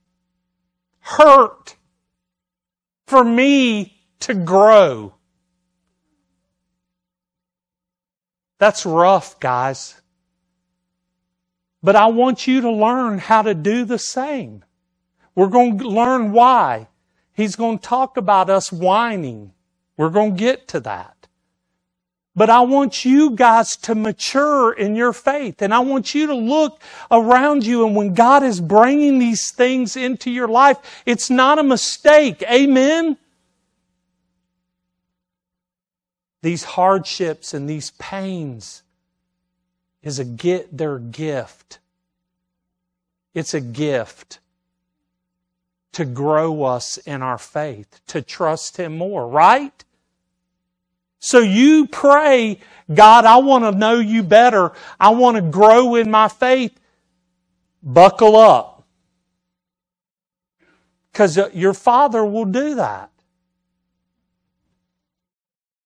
hurt for me to grow. That's rough, guys. But I want you to learn how to do the same. We're going to learn why. He's going to talk about us whining. We're going to get to that. But I want you guys to mature in your faith. And I want you to look around you. And when God is bringing these things into your life, it's not a mistake. Amen? These hardships and these pains is a get their gift. It's a gift to grow us in our faith, to trust Him more, right? So you pray, God, I want to know you better. I want to grow in my faith. Buckle up. Because your Father will do that.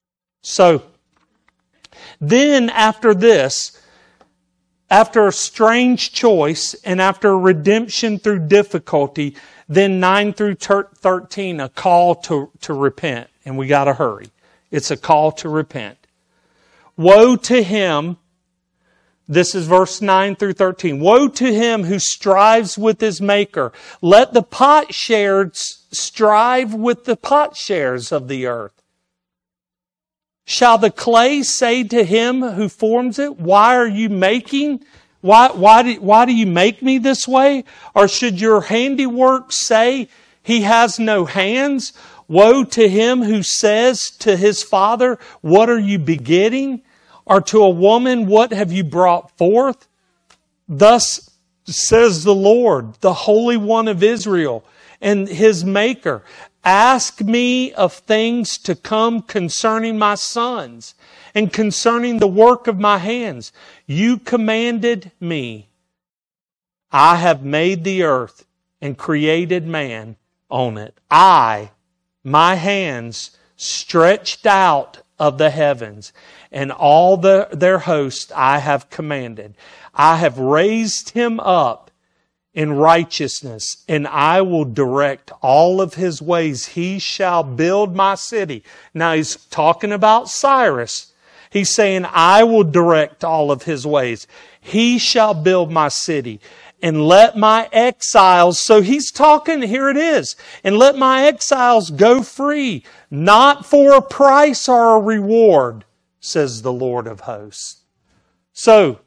So, then after this, after a strange choice and after redemption through difficulty, then nine through thirteen, a call to, to repent. And we got to hurry. It's a call to repent. Woe to him, this is verse nine through thirteen. Woe to him who strives with his maker. Let the potsherds strive with the potsherds of the earth. Shall the clay say to him who forms it, why are you making, why, why, do, why do you make me this way? Or should your handiwork say, he has no hands? Woe to him who says to his father, what are you begetting? Or to a woman, what have you brought forth? Thus says the Lord, the Holy One of Israel, and his Maker. Ask me of things to come concerning my sons and concerning the work of my hands. You commanded me. I have made the earth and created man on it. I, my hands stretched out of the heavens, and all the, their host I have commanded. I have raised him up in righteousness, and I will direct all of his ways. He shall build my city. Now he's talking about Cyrus. He's saying, I will direct all of his ways. He shall build my city. And let my exiles, so he's talking, here it is, and let my exiles go free, not for a price or a reward, says the Lord of hosts. So,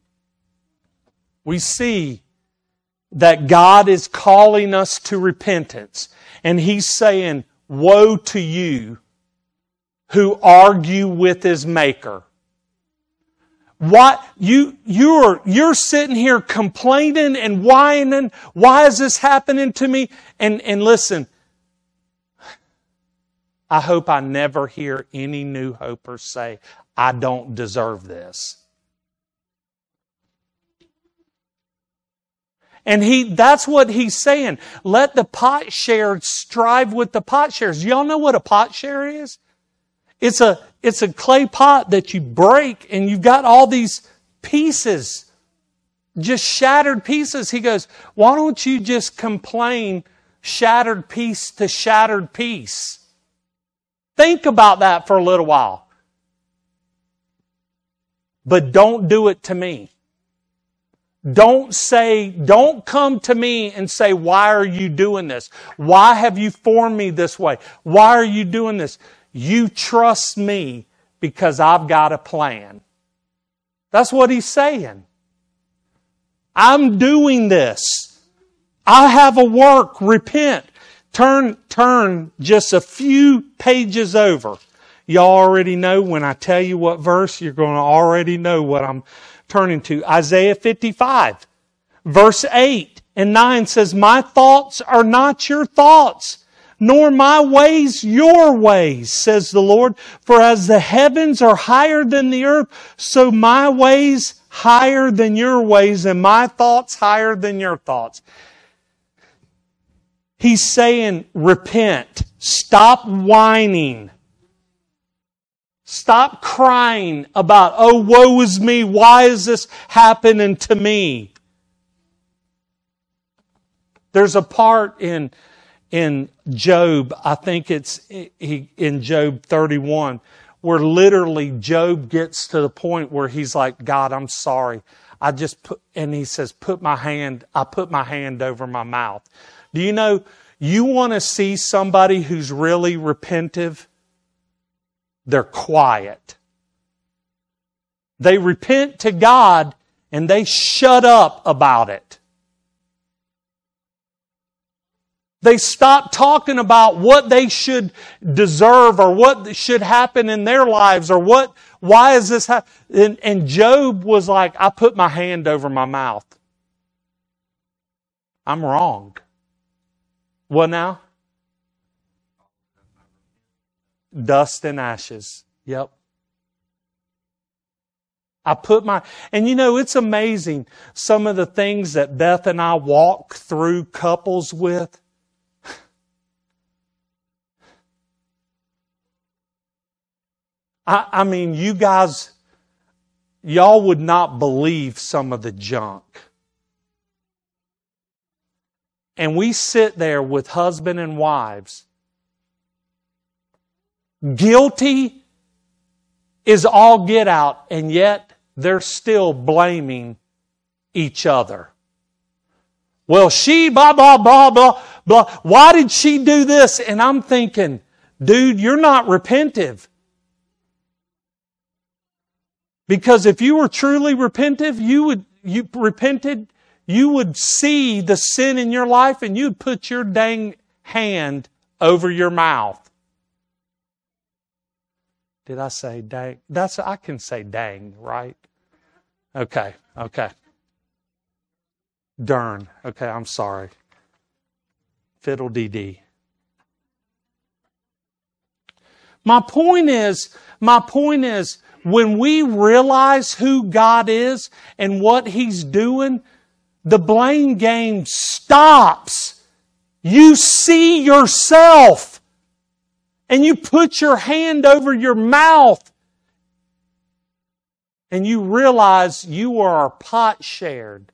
we see that God is calling us to repentance. And He's saying, woe to you who argue with his Maker. Why you you're you're sitting here complaining and whining, why is this happening to me? And and listen, I hope I never hear any New Hopers say, I don't deserve this. And he that's what he's saying. Let the potsherds strive with the potsherds. Y'all know what a potsherd is? It's a it's a clay pot that you break and you've got all these pieces, just shattered pieces. He goes, why don't you just complain shattered piece to shattered piece? Think about that for a little while. But don't do it to me. Don't say, don't come to me and say, why are you doing this? Why have you formed me this way? Why are you doing this? You trust me because I've got a plan. That's what he's saying. I'm doing this. I have a work. Repent. Turn, turn just a few pages over. You already know when I tell you what verse, you're going to already know what I'm turning to. Isaiah fifty-five, verse eight and nine says, my thoughts are not your thoughts, nor my ways your ways, says the Lord. For as the heavens are higher than the earth, so my ways higher than your ways, and my thoughts higher than your thoughts. He's saying, repent. Stop whining. Stop crying about, oh, woe is me. Why is this happening to me? There's a part in, in Job, I think it's in Job thirty-one, where literally Job gets to the point where he's like, God, I'm sorry. I just put, and he says, put my hand, I put my hand over my mouth. Do you know, you want to see somebody who's really repentive? They're quiet. They repent to God and they shut up about it. They stop talking about what they should deserve or what should happen in their lives or what, why is this happening? And, and Job was like, I put my hand over my mouth. I'm wrong. What now? Dust and ashes. Yep. I put my, and you know, it's amazing some of the things that Beth and I walk through couples with. I, I mean, you guys, y'all would not believe some of the junk. And we sit there with husband and wives, guilty is all get out, and yet they're still blaming each other. Well, she, blah, blah, blah, blah, blah. Why did she do this? And I'm thinking, dude, you're not repentive. Because if you were truly repentive, you would, you repented, you would see the sin in your life and you'd put your dang hand over your mouth. Did I say dang? That's, I can say dang, right? Okay, okay. Darn. Okay, I'm sorry. Fiddle-dee-dee. My point is, my point is, when we realize who God is and what He's doing, the blame game stops. You see yourself and you put your hand over your mouth and you realize you are pot shared.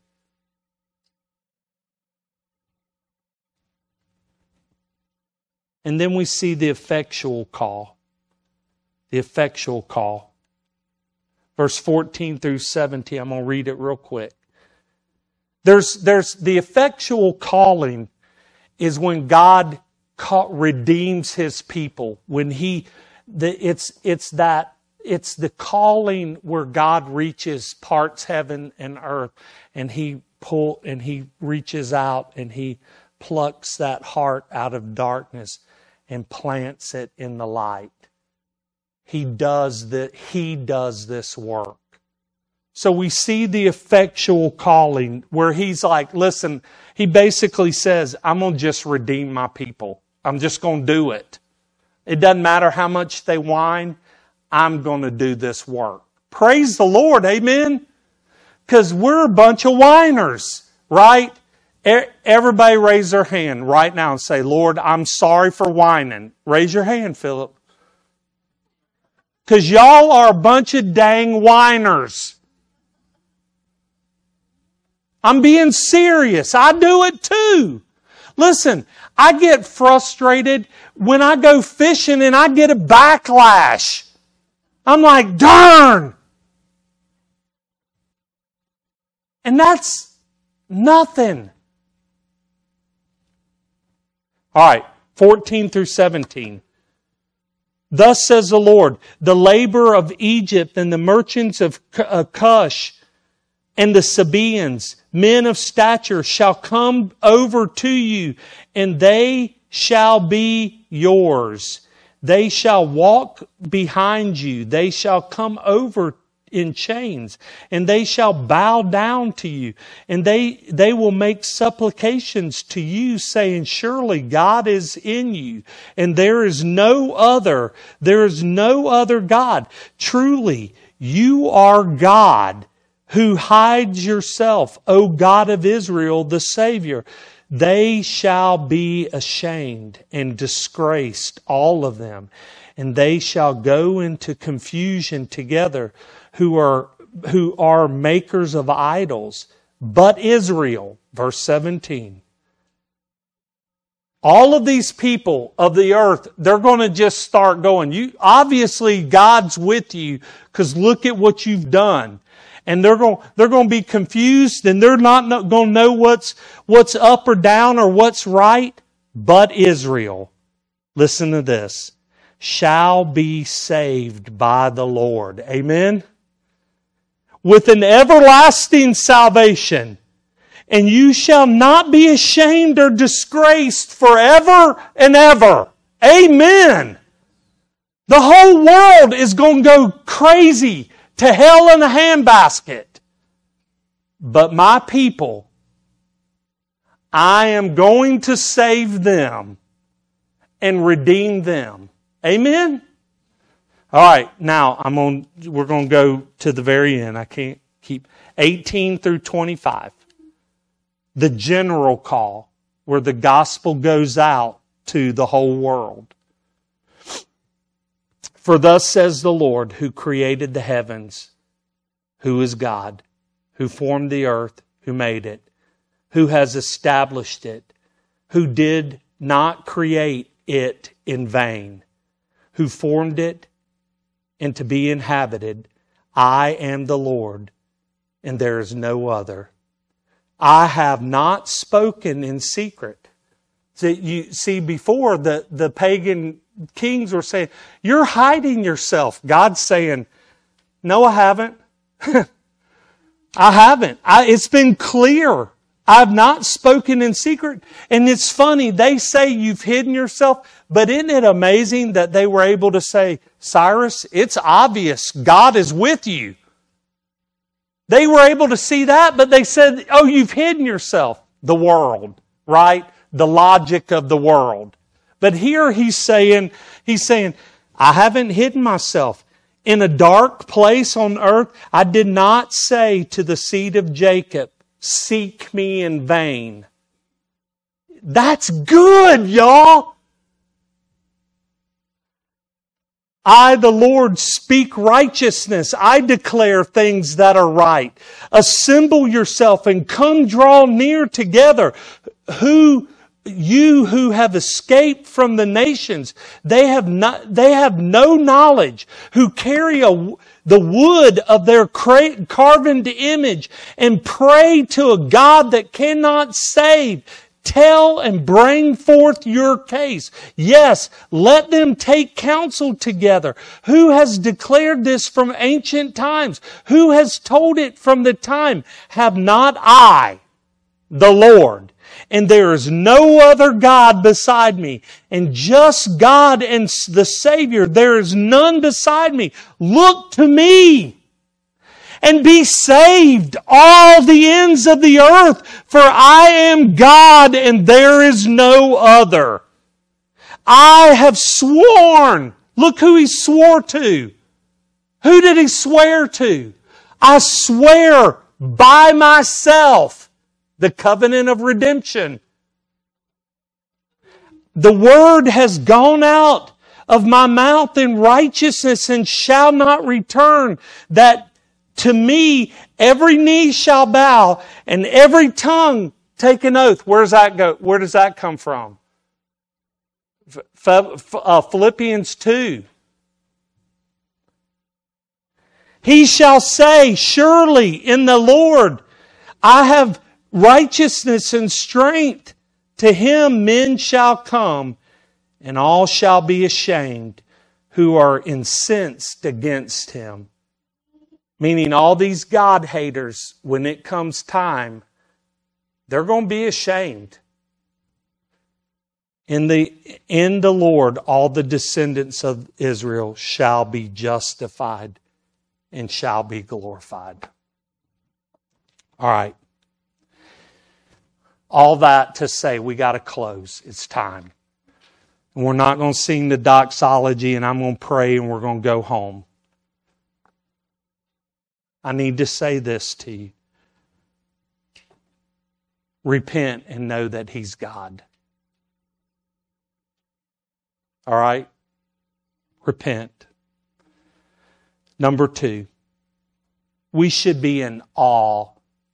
And then we see the effectual call. The effectual call. Verse fourteen through seventeen. I'm going to read it real quick. There's, there's the effectual calling is when God ca- redeems His people. When He, the, it's, it's that, it's the calling where God reaches parts heaven and earth, and He pull, and He reaches out and He plucks that heart out of darkness and plants it in the light. He does that. He does this work. So we see the effectual calling where He's like, listen, He basically says, I'm going to just redeem my people. I'm just going to do it. It doesn't matter how much they whine. I'm going to do this work. Praise the Lord. Amen. Because we're a bunch of whiners, right? Everybody raise their hand right now and say, Lord, I'm sorry for whining. Raise your hand, Philip. Because y'all are a bunch of dang whiners. I'm being serious. I do it too. Listen, I get frustrated when I go fishing and I get a backlash. I'm like, darn! And that's nothing. All right, fourteen through seventeen. Thus says the Lord, the labor of Egypt and the merchants of Cush and the Sabaeans, men of stature, shall come over to you, and they shall be yours. They shall walk behind you. They shall come over in chains, and they shall bow down to you, and they they will make supplications to you, saying, surely God is in you, and there is no other, there is no other God. Truly, you are God, who hides yourself, O God of Israel, the Savior. They shall be ashamed and disgraced, all of them, and they shall go into confusion together, who are who are makers of idols. But Israel, verse seventeen. All of these people of the earth, they're going to just start going, you obviously God's with you, because look at what you've done. And they're going, they're going to be confused, and they're not going to know what's, what's up or down or what's right. But Israel, listen to this, shall be saved by the Lord. Amen? With an everlasting salvation. And you shall not be ashamed or disgraced forever and ever. Amen. The whole world is going to go crazy to hell in a handbasket. But my people, I am going to save them and redeem them. Amen? All right, now I'm on. We're going to go to the very end. I can't keep eighteen through twenty-five. The general call, where the gospel goes out to the whole world. For thus says the Lord, who created the heavens, who is God, who formed the earth, who made it, who has established it, who did not create it in vain, who formed it and to be inhabited. I am the Lord, and there is no other. I have not spoken in secret. So you see, before the, the pagan kings were saying, you're hiding yourself. God's saying, no, I haven't. I haven't. I, it's been clear. I've not spoken in secret. And it's funny, they say you've hidden yourself, but isn't it amazing that they were able to say, Cyrus, it's obvious God is with you. They were able to see that, but they said, oh, you've hidden yourself. The world, right? The logic of the world. But here he's saying, he's saying, I haven't hidden myself. In a dark place on earth, I did not say to the seed of Jacob, seek me in vain. That's good, y'all. I, the Lord, speak righteousness. I declare things that are right. Assemble yourself and come draw near together. Who, you who have escaped from the nations, they have not, they have no knowledge, who carry a, the wood of their carven image and pray to a God that cannot save. Tell and bring forth your case. Yes, let them take counsel together. Who has declared this from ancient times? Who has told it from the time? Have not I, the Lord? And there is no other God beside me. And just God and the Savior, there is none beside me. Look to me and be saved, all the ends of the earth, for I am God and there is no other. I have sworn. Look who he swore to. Who did he swear to? I swear by myself, the covenant of redemption. The word has gone out of my mouth in righteousness and shall not return, that to me, every knee shall bow and every tongue take an oath. Where does that go? Where does that come from? Philippians two. He shall say, surely in the Lord I have righteousness and strength. To him men shall come, and all shall be ashamed who are incensed against him. Meaning all these God haters, when it comes time, they're going to be ashamed. In the, in the Lord, all the descendants of Israel shall be justified and shall be glorified. All right. All that to say we got to close. It's time. And we're not going to sing the doxology, and I'm going to pray and we're going to go home. I need to say this to you. Repent and know that He's God. All right? Repent. Number two, we should be in awe.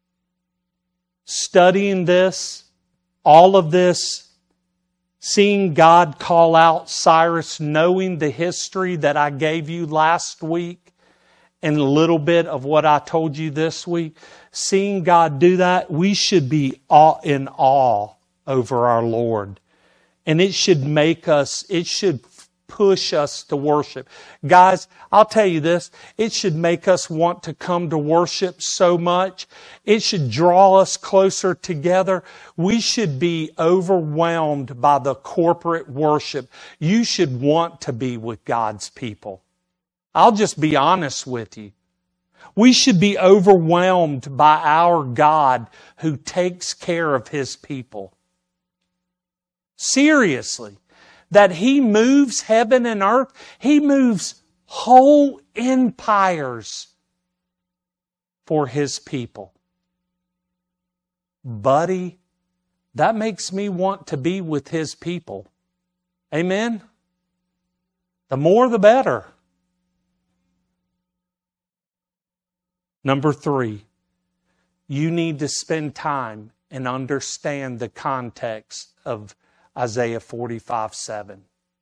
Studying this, all of this, seeing God call out Cyrus, knowing the history that I gave you last week, and a little bit of what I told you this week, seeing God do that, we should be in awe over our Lord. And it should make us, it should push us to worship. Guys, I'll tell you this, it should make us want to come to worship so much. It should draw us closer together. We should be overwhelmed by the corporate worship. You should want to be with God's people. I'll just be honest with you. We should be overwhelmed by our God who takes care of His people. Seriously. That He moves heaven and earth. He moves whole empires for His people. Buddy, that makes me want to be with His people. Amen? The more the better. Number three, you need to spend time and understand the context of Isaiah forty-five seven.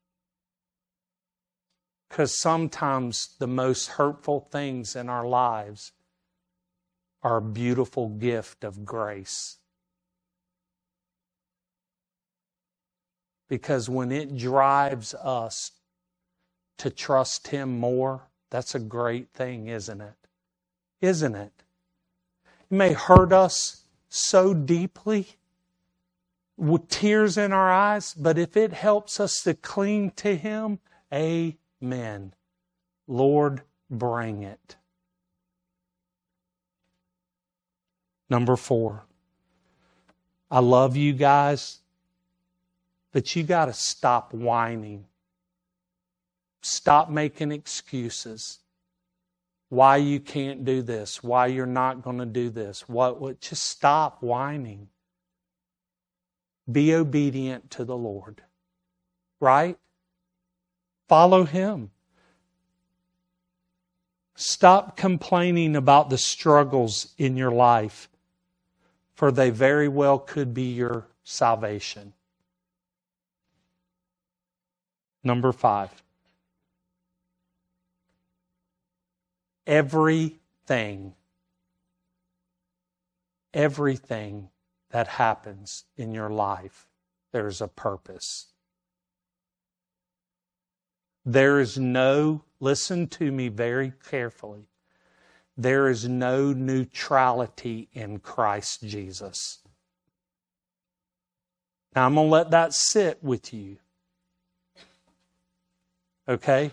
Because sometimes the most hurtful things in our lives are a beautiful gift of grace. Because when it drives us to trust Him more, that's a great thing, isn't it? Isn't it? It may hurt us so deeply with tears in our eyes, but if it helps us to cling to Him, amen. Lord, bring it. Number four, I love you guys, but you got to stop whining. Stop making excuses. Why you can't do this, why you're not going to do this. What, what, just stop whining. Be obedient to the Lord. Right? Follow Him. Stop complaining about the struggles in your life, for they very well could be your salvation. Number five. Everything, everything that happens in your life, there's a purpose. There is no, listen to me very carefully, there is no neutrality in Christ Jesus. Now I'm going to let that sit with you. Okay?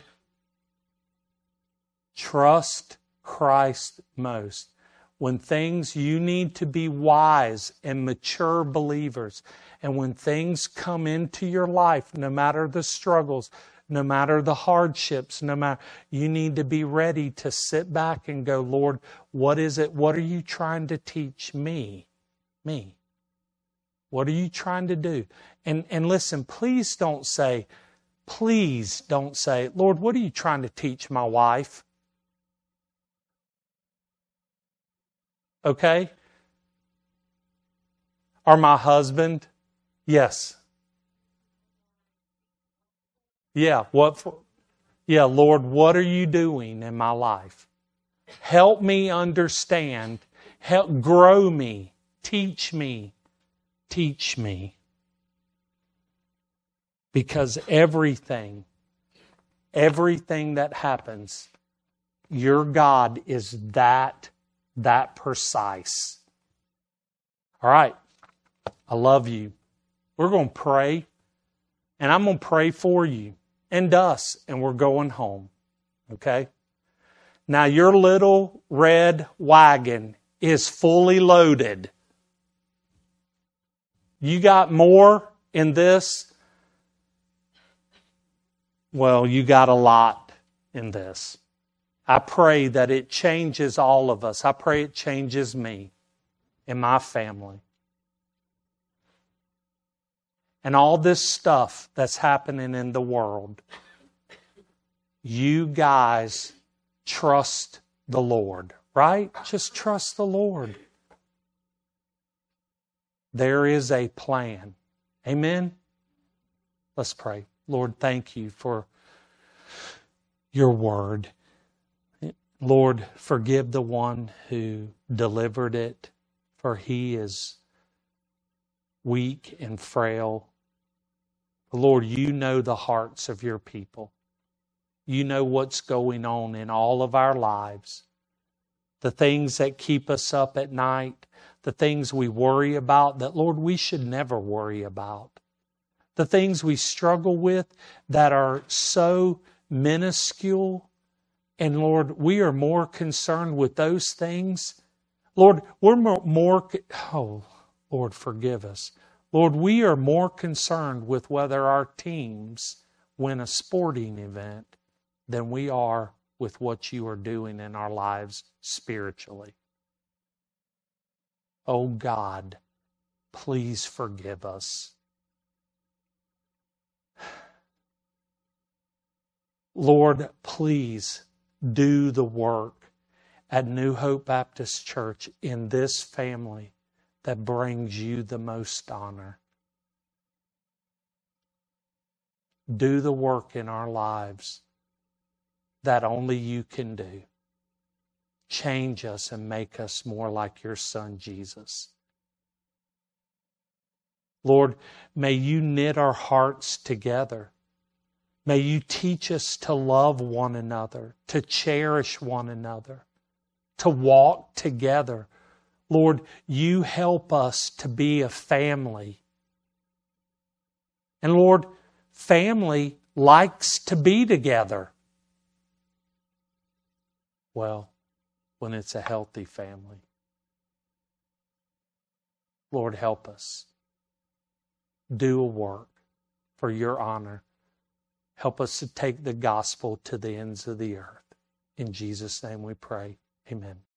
Trust Christ most. When things, you need to be wise and mature believers. And when things come into your life, no matter the struggles, no matter the hardships, no matter, you need to be ready to sit back and go, Lord, what is it? What are you trying to teach me? Me. What are you trying to do? And, and listen, please don't say, please don't say, Lord, what are you trying to teach my wife? Okay? Or my husband? Yes. Yeah, what for? Yeah, Lord, what are you doing in my life? Help me understand. Help grow me. Teach me. Teach me. Because everything, everything that happens, your God is that That precise. All right. I love you. We're going to pray. And I'm going to pray for you and us. And we're going home. Okay? Now your little red wagon is fully loaded. You got more in this? Well, you got a lot in this. I pray that it changes all of us. I pray it changes me and my family. And all this stuff that's happening in the world, you guys trust the Lord, right? Just trust the Lord. There is a plan. Amen? Let's pray. Lord, thank you for your word. Lord, forgive the one who delivered it, for he is weak and frail. Lord, you know the hearts of your people. You know what's going on in all of our lives. The things that keep us up at night, the things we worry about that, Lord, we should never worry about. The things we struggle with that are so minuscule. And Lord, we are more concerned with those things. Lord, we're more, more, oh, Lord, forgive us. Lord, we are more concerned with whether our teams win a sporting event than we are with what you are doing in our lives spiritually. Oh God, please forgive us. Lord, please do the work at New Hope Baptist Church in this family that brings you the most honor. Do the work in our lives that only you can do. Change us and make us more like your Son, Jesus. Lord, may you knit our hearts together. May you teach us to love one another, to cherish one another, to walk together. Lord, you help us to be a family. And Lord, family likes to be together. Well, when it's a healthy family. Lord, help us. Do a work for your honor. Help us to take the gospel to the ends of the earth. In Jesus' name we pray. Amen.